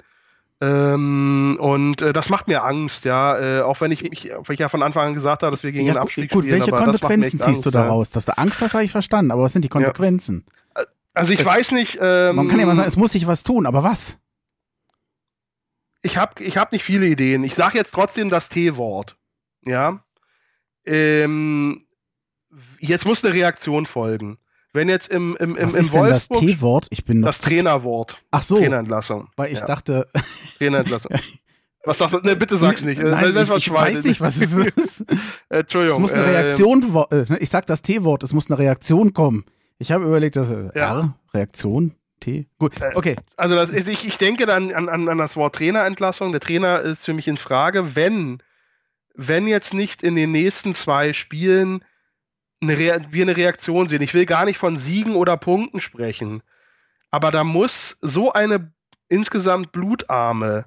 Das macht mir Angst, ja. Auch wenn ich ja von Anfang an gesagt habe, dass wir gegen den Abstieg spielen. Welche Konsequenzen ziehst du daraus? Dass du Angst hast, habe ich verstanden. Aber was sind die Konsequenzen? Ja. Also ich weiß nicht. Man kann ja mal sagen, es muss sich was tun, aber was? Ich hab nicht viele Ideen. Ich sage jetzt trotzdem das T-Wort. Ja. Jetzt muss eine Reaktion folgen. Wenn jetzt im was ist denn das T-Wort? Das Trainerwort. Ach so. Trainerentlassung. Weil ich dachte. Trainerentlassung. Was sagst du? Ne, bitte sag's nicht. Nein, ich weiß nicht, was es ist. Entschuldigung. Es muss eine Reaktion, ich sag das T-Wort, es muss eine Reaktion kommen. Ich habe überlegt, dass Reaktion, T, gut, okay. Also ich denke dann an das Wort Trainerentlassung. Der Trainer ist für mich in Frage, wenn jetzt nicht in den nächsten 2 Spielen wir eine Reaktion sehen. Ich will gar nicht von Siegen oder Punkten sprechen, aber da muss so eine insgesamt blutarme,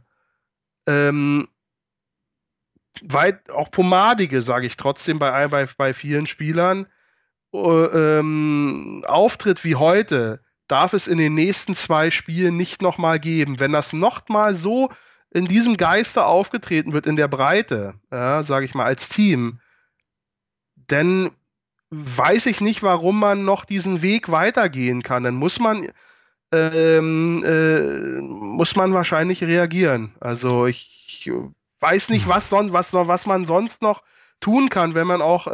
weit auch pomadige, sage ich trotzdem bei vielen Spielern, Auftritt wie heute darf es in den nächsten 2 Spielen nicht nochmal geben. Wenn das nochmal so in diesem Geiste aufgetreten wird, in der Breite, ja, sage ich mal, als Team, dann weiß ich nicht, warum man noch diesen Weg weitergehen kann. Dann muss man wahrscheinlich reagieren. Also ich weiß nicht, was man sonst noch tun kann, wenn man auch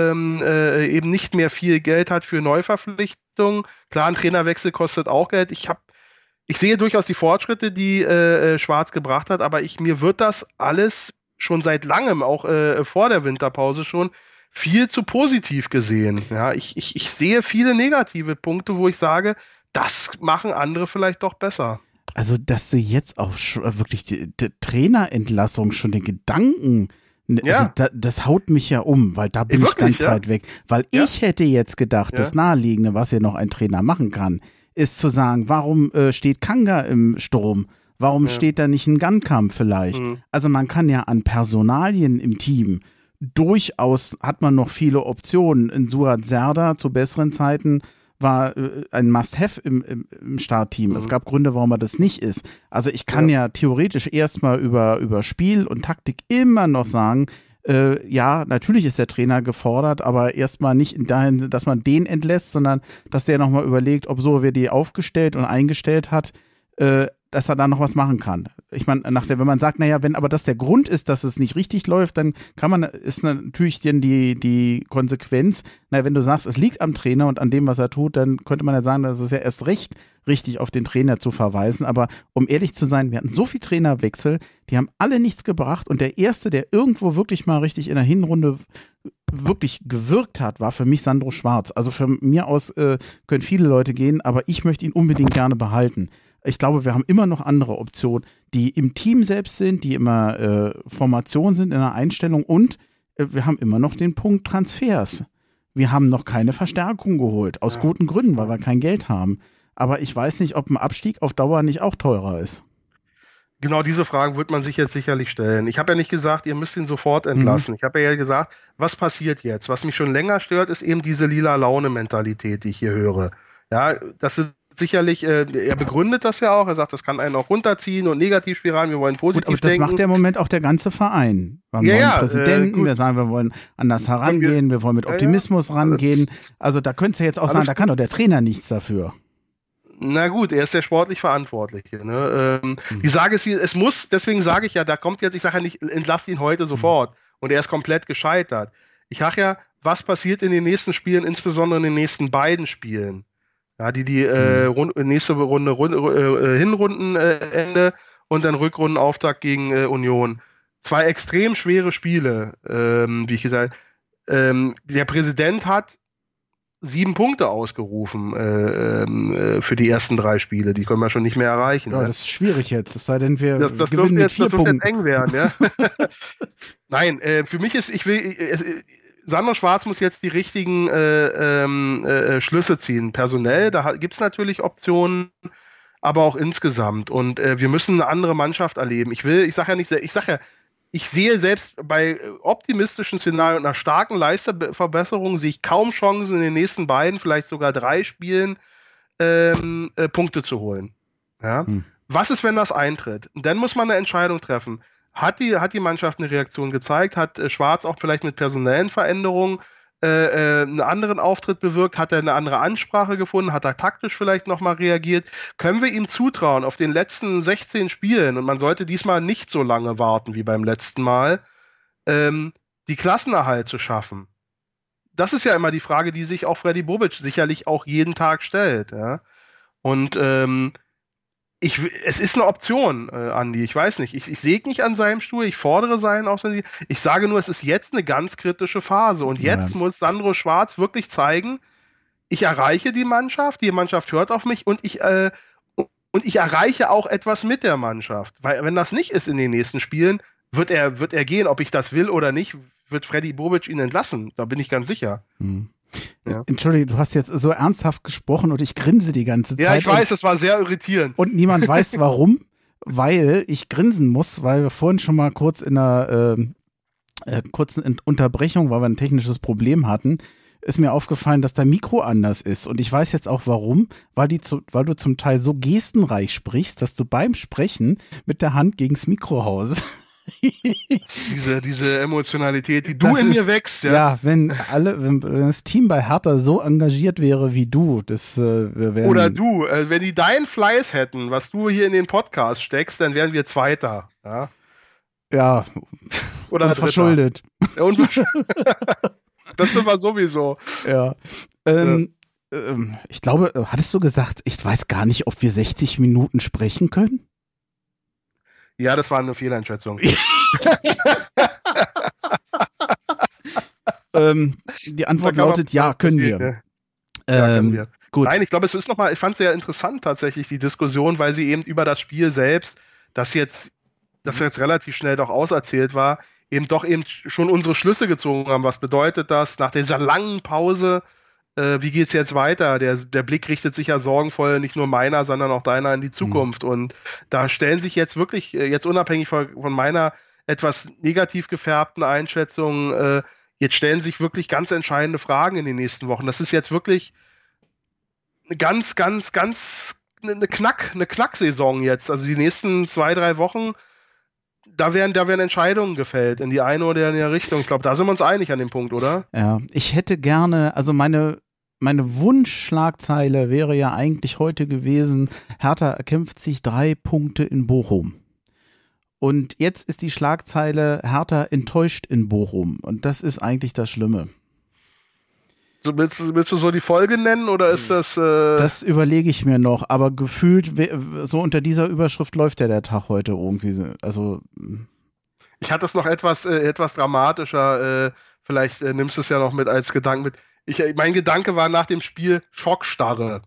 eben nicht mehr viel Geld hat für Neuverpflichtungen. Klar, ein Trainerwechsel kostet auch Geld. Ich sehe durchaus die Fortschritte, die Schwarz gebracht hat, aber mir wird das alles schon seit langem, auch vor der Winterpause schon, viel zu positiv gesehen. Ja, ich sehe viele negative Punkte, wo ich sage, das machen andere vielleicht doch besser. Also, dass du jetzt auf wirklich die Trainerentlassung schon den Gedanken, also das haut mich ja um, weil da bin wirklich, ich ganz weit weg. Weil ich hätte jetzt gedacht, das Naheliegende, was ja noch ein Trainer machen kann, ist zu sagen, warum steht Kanga im Sturm? Warum steht da nicht ein Gunkamp vielleicht? Also man kann ja an Personalien im Team durchaus, hat man noch viele Optionen. In Suat Serdar zu besseren Zeiten war ein Must-Have im Startteam. Es gab Gründe, warum er das nicht ist. Also ich kann ja theoretisch erstmal über Spiel und Taktik immer noch sagen, ja, natürlich ist der Trainer gefordert, aber erstmal nicht dahin, dass man den entlässt, sondern dass der nochmal überlegt, ob so wer die aufgestellt und eingestellt hat, dass er da noch was machen kann. Ich meine, wenn man sagt, naja, wenn aber das der Grund ist, dass es nicht richtig läuft, dann ist natürlich dann die Konsequenz, naja, wenn du sagst, es liegt am Trainer und an dem, was er tut, dann könnte man ja sagen, das ist ja erst recht richtig auf den Trainer zu verweisen. Aber um ehrlich zu sein, wir hatten so viel Trainerwechsel, die haben alle nichts gebracht und der erste, der irgendwo wirklich mal richtig in der Hinrunde wirklich gewirkt hat, war für mich Sandro Schwarz. Also von mir aus können viele Leute gehen, aber ich möchte ihn unbedingt gerne behalten. Ich glaube, wir haben immer noch andere Optionen, die im Team selbst sind, die immer Formation sind in der Einstellung und wir haben immer noch den Punkt Transfers. Wir haben noch keine Verstärkung geholt, aus guten Gründen, weil wir kein Geld haben. Aber ich weiß nicht, ob ein Abstieg auf Dauer nicht auch teurer ist. Genau diese Fragen wird man sich jetzt sicherlich stellen. Ich habe ja nicht gesagt, ihr müsst ihn sofort entlassen. Ich habe ja gesagt, was passiert jetzt? Was mich schon länger stört, ist eben diese Lila-Laune-Mentalität, die ich hier höre. Ja, das ist sicherlich, er begründet das ja auch, er sagt, das kann einen auch runterziehen und Negativspiralen, wir wollen positiv denken. Aber das macht ja im Moment auch der ganze Verein. Wir wollen Präsidenten, wir sagen, wir wollen anders herangehen, wir wollen mit Optimismus rangehen. Also da könntest du jetzt auch sagen, da kann doch der Trainer nichts dafür. Na gut, er ist der sportlich Verantwortliche. Ne? Die Sage ist, es muss, deswegen sage ich ja, da kommt jetzt, ich sage ja nicht, entlass ihn heute sofort und er ist komplett gescheitert. Ich sage ja, was passiert in den nächsten Spielen, insbesondere in den nächsten beiden Spielen? Ja, die nächste Runde Hinrundenende und dann Rückrundenauftakt gegen Union. zwei extrem schwere Spiele, wie ich gesagt habe. Der Präsident hat 7 Punkte ausgerufen für die ersten 3 Spiele. Die können wir schon nicht mehr erreichen. Ja, ne? das ist schwierig jetzt. Es sei denn, wir Das gewinnen mit 4 dürfte Punkten. jetzt eng werden, ja. Nein, für mich ist, Sandro Schwarz muss jetzt die richtigen Schlüsse ziehen. Personell, da gibt es natürlich Optionen, aber auch insgesamt. Und wir müssen eine andere Mannschaft erleben. Ich sehe selbst bei optimistischen Szenarien und einer starken Leistungsverbesserung sehe ich kaum Chancen in den nächsten beiden, vielleicht sogar 3 Spielen Punkte zu holen. Ja? Was ist, wenn das eintritt? Und dann muss man eine Entscheidung treffen. Hat die Mannschaft eine Reaktion gezeigt? Hat Schwarz auch vielleicht mit personellen Veränderungen einen anderen Auftritt bewirkt? Hat er eine andere Ansprache gefunden? Hat er taktisch vielleicht nochmal reagiert? Können wir ihm zutrauen, auf den letzten 16 Spielen, und man sollte diesmal nicht so lange warten wie beim letzten Mal, die Klassenerhalt zu schaffen? Das ist ja immer die Frage, die sich auch Freddy Bobic sicherlich auch jeden Tag stellt. Ja? Und es ist eine Option, Andi. Ich weiß nicht. Ich säge nicht an seinem Stuhl. Ich fordere seinen Offensiv. Ich sage nur, es ist jetzt eine ganz kritische Phase. Und jetzt muss Sandro Schwarz wirklich zeigen, ich erreiche die Mannschaft hört auf mich und ich erreiche auch etwas mit der Mannschaft. Weil wenn das nicht ist in den nächsten Spielen, wird er gehen. Ob ich das will oder nicht, wird Freddy Bobic ihn entlassen. Da bin ich ganz sicher. Ja. Entschuldige, du hast jetzt so ernsthaft gesprochen und ich grinse die ganze Zeit. Ja, ich weiß, das war sehr irritierend. Und niemand weiß warum, weil ich grinsen muss, weil wir vorhin schon mal kurz in einer kurzen Unterbrechung, weil wir ein technisches Problem hatten, ist mir aufgefallen, dass dein Mikro anders ist. Und ich weiß jetzt auch warum, weil du zum Teil so gestenreich sprichst, dass du beim Sprechen mit der Hand gegens Mikro haust. Diese Emotionalität, die du in mir wächst, ja. Ja, wenn das Team bei Hertha so engagiert wäre wie du, oder du, wenn die deinen Fleiß hätten, was du hier in den Podcast steckst, dann wären wir Zweiter. Ja, ja, oder verschuldet. Das sind wir sowieso. Ja. Ich glaube, hattest du gesagt, ich weiß gar nicht, ob wir 60 Minuten sprechen können? Ja, das war eine Fehleinschätzung. Die Antwort lautet, ja, können wir. Ja, können wir. Gut. Nein, ich glaube, es ist nochmal, ich fand es sehr interessant tatsächlich, die Diskussion, weil sie eben über das Spiel selbst, das jetzt relativ schnell doch auserzählt war, eben schon unsere Schlüsse gezogen haben. Was bedeutet das nach dieser langen Pause? Wie geht's jetzt weiter? Der Blick richtet sich ja sorgenvoll, nicht nur meiner, sondern auch deiner in die Zukunft. Und da stellen sich jetzt wirklich, jetzt unabhängig von meiner etwas negativ gefärbten Einschätzung, jetzt stellen sich wirklich ganz entscheidende Fragen in den nächsten Wochen. Das ist jetzt wirklich eine ganz eine Knacksaison jetzt. Also die nächsten 2-3 Wochen, da werden Entscheidungen gefällt in die eine oder in die andere Richtung. Ich glaube, da sind wir uns einig an dem Punkt, oder? Ja, ich hätte gerne, also meine Wunschschlagzeile wäre ja eigentlich heute gewesen, Hertha erkämpft sich 3 Punkte in Bochum. Und jetzt ist die Schlagzeile, Hertha enttäuscht in Bochum. Und das ist eigentlich das Schlimme. So, willst du so die Folge nennen oder ist das... Das überlege ich mir noch, aber gefühlt, so unter dieser Überschrift läuft ja der Tag heute irgendwie. Also... Ich hatte es noch etwas dramatischer, vielleicht nimmst du es ja noch mit als Gedanken mit. Mein Gedanke war nach dem Spiel Schockstarre.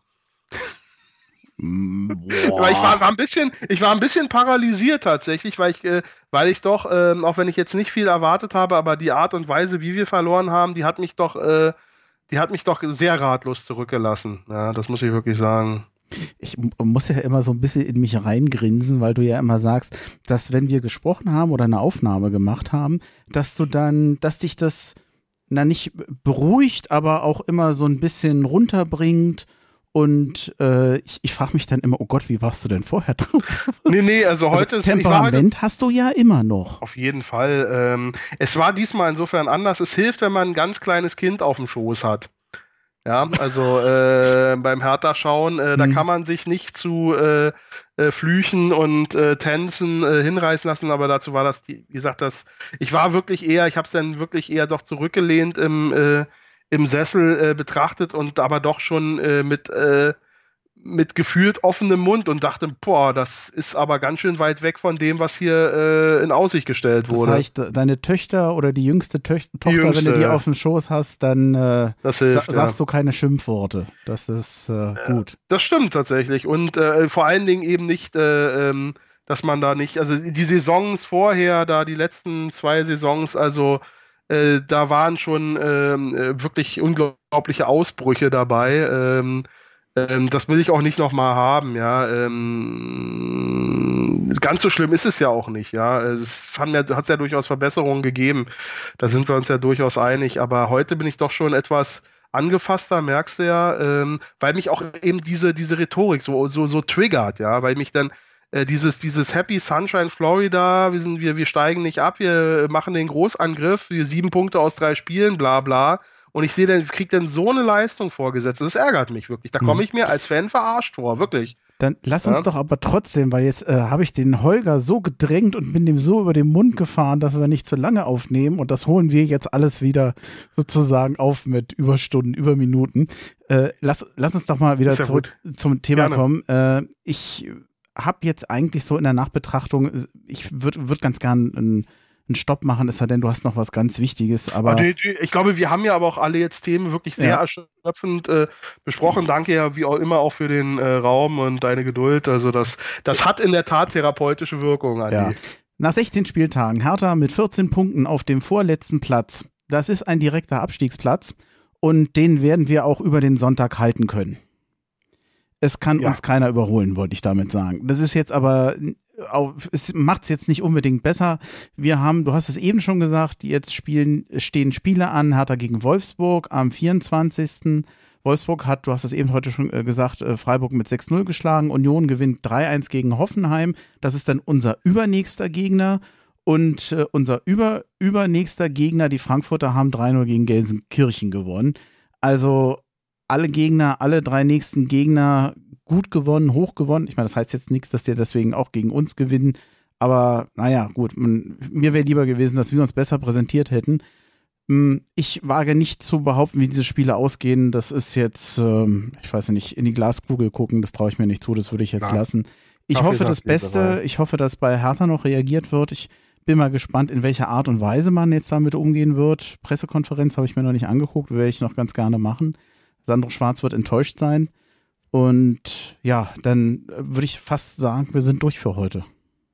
Weil ich war ein bisschen paralysiert tatsächlich, weil ich doch, auch wenn ich jetzt nicht viel erwartet habe, aber die Art und Weise, wie wir verloren haben, die hat mich doch sehr ratlos zurückgelassen. Ja, das muss ich wirklich sagen. Ich muss ja immer so ein bisschen in mich reingrinsen, weil du ja immer sagst, dass wenn wir gesprochen haben oder eine Aufnahme gemacht haben, dass dich das nicht beruhigt, aber auch immer so ein bisschen runterbringt. Und ich frage mich dann immer, oh Gott, wie warst du denn vorher drauf? Nee, also heute ist Temperament hast du ja immer noch. Auf jeden Fall. Es war diesmal insofern anders. Es hilft, wenn man ein ganz kleines Kind auf dem Schoß hat. Ja, also beim Hertha-Schauen, da kann man sich nicht zu Flüchen und Tänzen hinreißen lassen, aber dazu war das, wie gesagt, ich habe es dann wirklich eher doch zurückgelehnt im Sessel betrachtet und aber doch schon mit mit gefühlt offenem Mund und dachte, boah, das ist aber ganz schön weit weg von dem, was hier in Aussicht gestellt wurde. Das heißt, deine Töchter oder die jüngste Tochter, wenn du die auf dem Schoß hast, dann sagst du keine Schimpfworte. Das ist gut. Das stimmt tatsächlich. Und vor allen Dingen eben nicht, dass man da nicht, also die Saisons vorher, da die letzten 2 Saisons, also da waren schon wirklich unglaubliche Ausbrüche dabei. Das will ich auch nicht nochmal haben, ja. Ganz so schlimm ist es ja auch nicht, ja. Es hat ja durchaus Verbesserungen gegeben. Da sind wir uns ja durchaus einig. Aber heute bin ich doch schon etwas angefasster, merkst du ja, weil mich auch eben diese Rhetorik so triggert, ja, weil mich dann dieses Happy Sunshine Florida, wir steigen nicht ab, wir machen den Großangriff, 7 Punkte aus 3 Spielen, bla bla. Und ich kriege dann so eine Leistung vorgesetzt. Das ärgert mich wirklich. Da komme ich mir als Fan verarscht vor, wirklich. Dann lass uns doch aber trotzdem, weil jetzt habe ich den Holger so gedrängt und bin dem so über den Mund gefahren, dass wir nicht zu lange aufnehmen. Und das holen wir jetzt alles wieder sozusagen auf mit Überstunden, Überminuten. Lass uns doch mal wieder zurück zum Thema kommen. Ich habe jetzt eigentlich so in der Nachbetrachtung, ich würde ganz gern einen Stopp machen, es sei denn, du hast noch was ganz Wichtiges. Aber ich glaube, wir haben ja aber auch alle jetzt Themen wirklich sehr erschöpfend besprochen. Danke ja wie auch immer auch für den Raum und deine Geduld. Also das hat in der Tat therapeutische Wirkung, Andi. Ja. Nach 16 Spieltagen Hertha mit 14 Punkten auf dem vorletzten Platz. Das ist ein direkter Abstiegsplatz und den werden wir auch über den Sonntag halten können. Es kann uns keiner überholen, wollte ich damit sagen. Das ist jetzt aber es macht es jetzt nicht unbedingt besser. Du hast es eben schon gesagt, jetzt stehen Spiele an, Hertha gegen Wolfsburg am 24. Wolfsburg hat, du hast es eben heute schon gesagt, Freiburg mit 6-0 geschlagen. Union gewinnt 3-1 gegen Hoffenheim. Das ist dann unser übernächster Gegner. Und unser übernächster Gegner, die Frankfurter, haben 3-0 gegen Gelsenkirchen gewonnen. Also alle 3 nächsten Gegner gut gewonnen, hoch gewonnen. Ich meine, das heißt jetzt nichts, dass die deswegen auch gegen uns gewinnen. Aber naja, gut, mir wäre lieber gewesen, dass wir uns besser präsentiert hätten. Ich wage nicht zu behaupten, wie diese Spiele ausgehen. Das ist jetzt, ich weiß nicht, in die Glaskugel gucken, das traue ich mir nicht zu, das würde ich jetzt lassen. Ich hoffe das Beste, ich hoffe, dass bei Hertha noch reagiert wird. Ich bin mal gespannt, in welcher Art und Weise man jetzt damit umgehen wird. Pressekonferenz habe ich mir noch nicht angeguckt, werde ich noch ganz gerne machen. Sandro Schwarz wird enttäuscht sein. Und ja, dann würde ich fast sagen, wir sind durch für heute.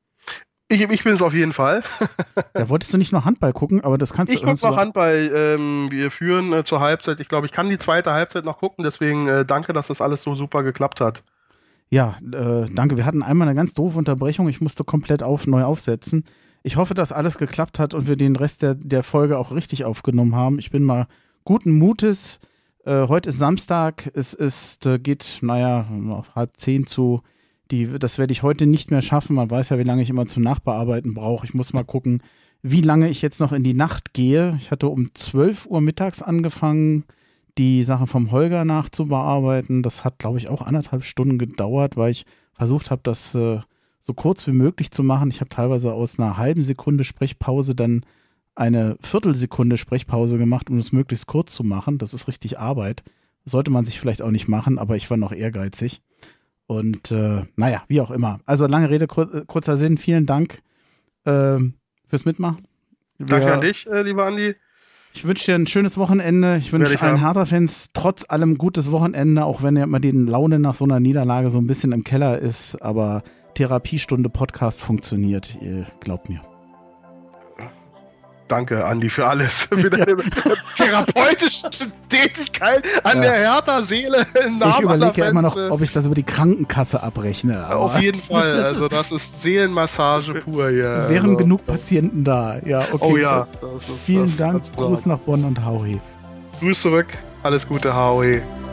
Ich bin es auf jeden Fall. Ja, wolltest du nicht noch Handball gucken? Aber das kannst du. Ich gucke noch Handball. Wir führen zur Halbzeit. Ich glaube, ich kann die zweite Halbzeit noch gucken. Deswegen danke, dass das alles so super geklappt hat. Ja, danke. Wir hatten einmal eine ganz doofe Unterbrechung. Ich musste komplett neu aufsetzen. Ich hoffe, dass alles geklappt hat und wir den Rest der Folge auch richtig aufgenommen haben. Ich bin mal guten Mutes. Heute ist Samstag, geht, auf 9:30 zu. Das werde ich heute nicht mehr schaffen. Man weiß ja, wie lange ich immer zum Nachbearbeiten brauche. Ich muss mal gucken, wie lange ich jetzt noch in die Nacht gehe. Ich hatte um 12 Uhr mittags angefangen, die Sachen vom Holger nachzubearbeiten. Das hat, glaube ich, auch 1,5 Stunden gedauert, weil ich versucht habe, das so kurz wie möglich zu machen. Ich habe teilweise aus einer halben Sekunde Sprechpause dann eine Viertelsekunde Sprechpause gemacht, um es möglichst kurz zu machen. Das ist richtig Arbeit. Sollte man sich vielleicht auch nicht machen, aber ich war noch ehrgeizig. Und wie auch immer. Also lange Rede, kurzer Sinn. Vielen Dank fürs Mitmachen. Danke an dich, lieber Andi. Ich wünsche dir ein schönes Wochenende. Ich wünsche allen Hertha-Fans trotz allem gutes Wochenende, auch wenn ja immer die Laune nach so einer Niederlage so ein bisschen im Keller ist. Aber Therapiestunde Podcast funktioniert. Ihr glaubt mir. Danke, Andi, für alles. Für deine therapeutische Tätigkeit an der Hertha-Seele im Namen. Ich überlege ja immer noch, ob ich das über die Krankenkasse abrechne. Aber auf jeden Fall. Also das ist Seelenmassage pur hier. Wären genug Patienten da. Ja, okay. Oh ja. Vielen Dank. Gruß nach Bonn und Howie. Grüß zurück. Alles Gute, Howie.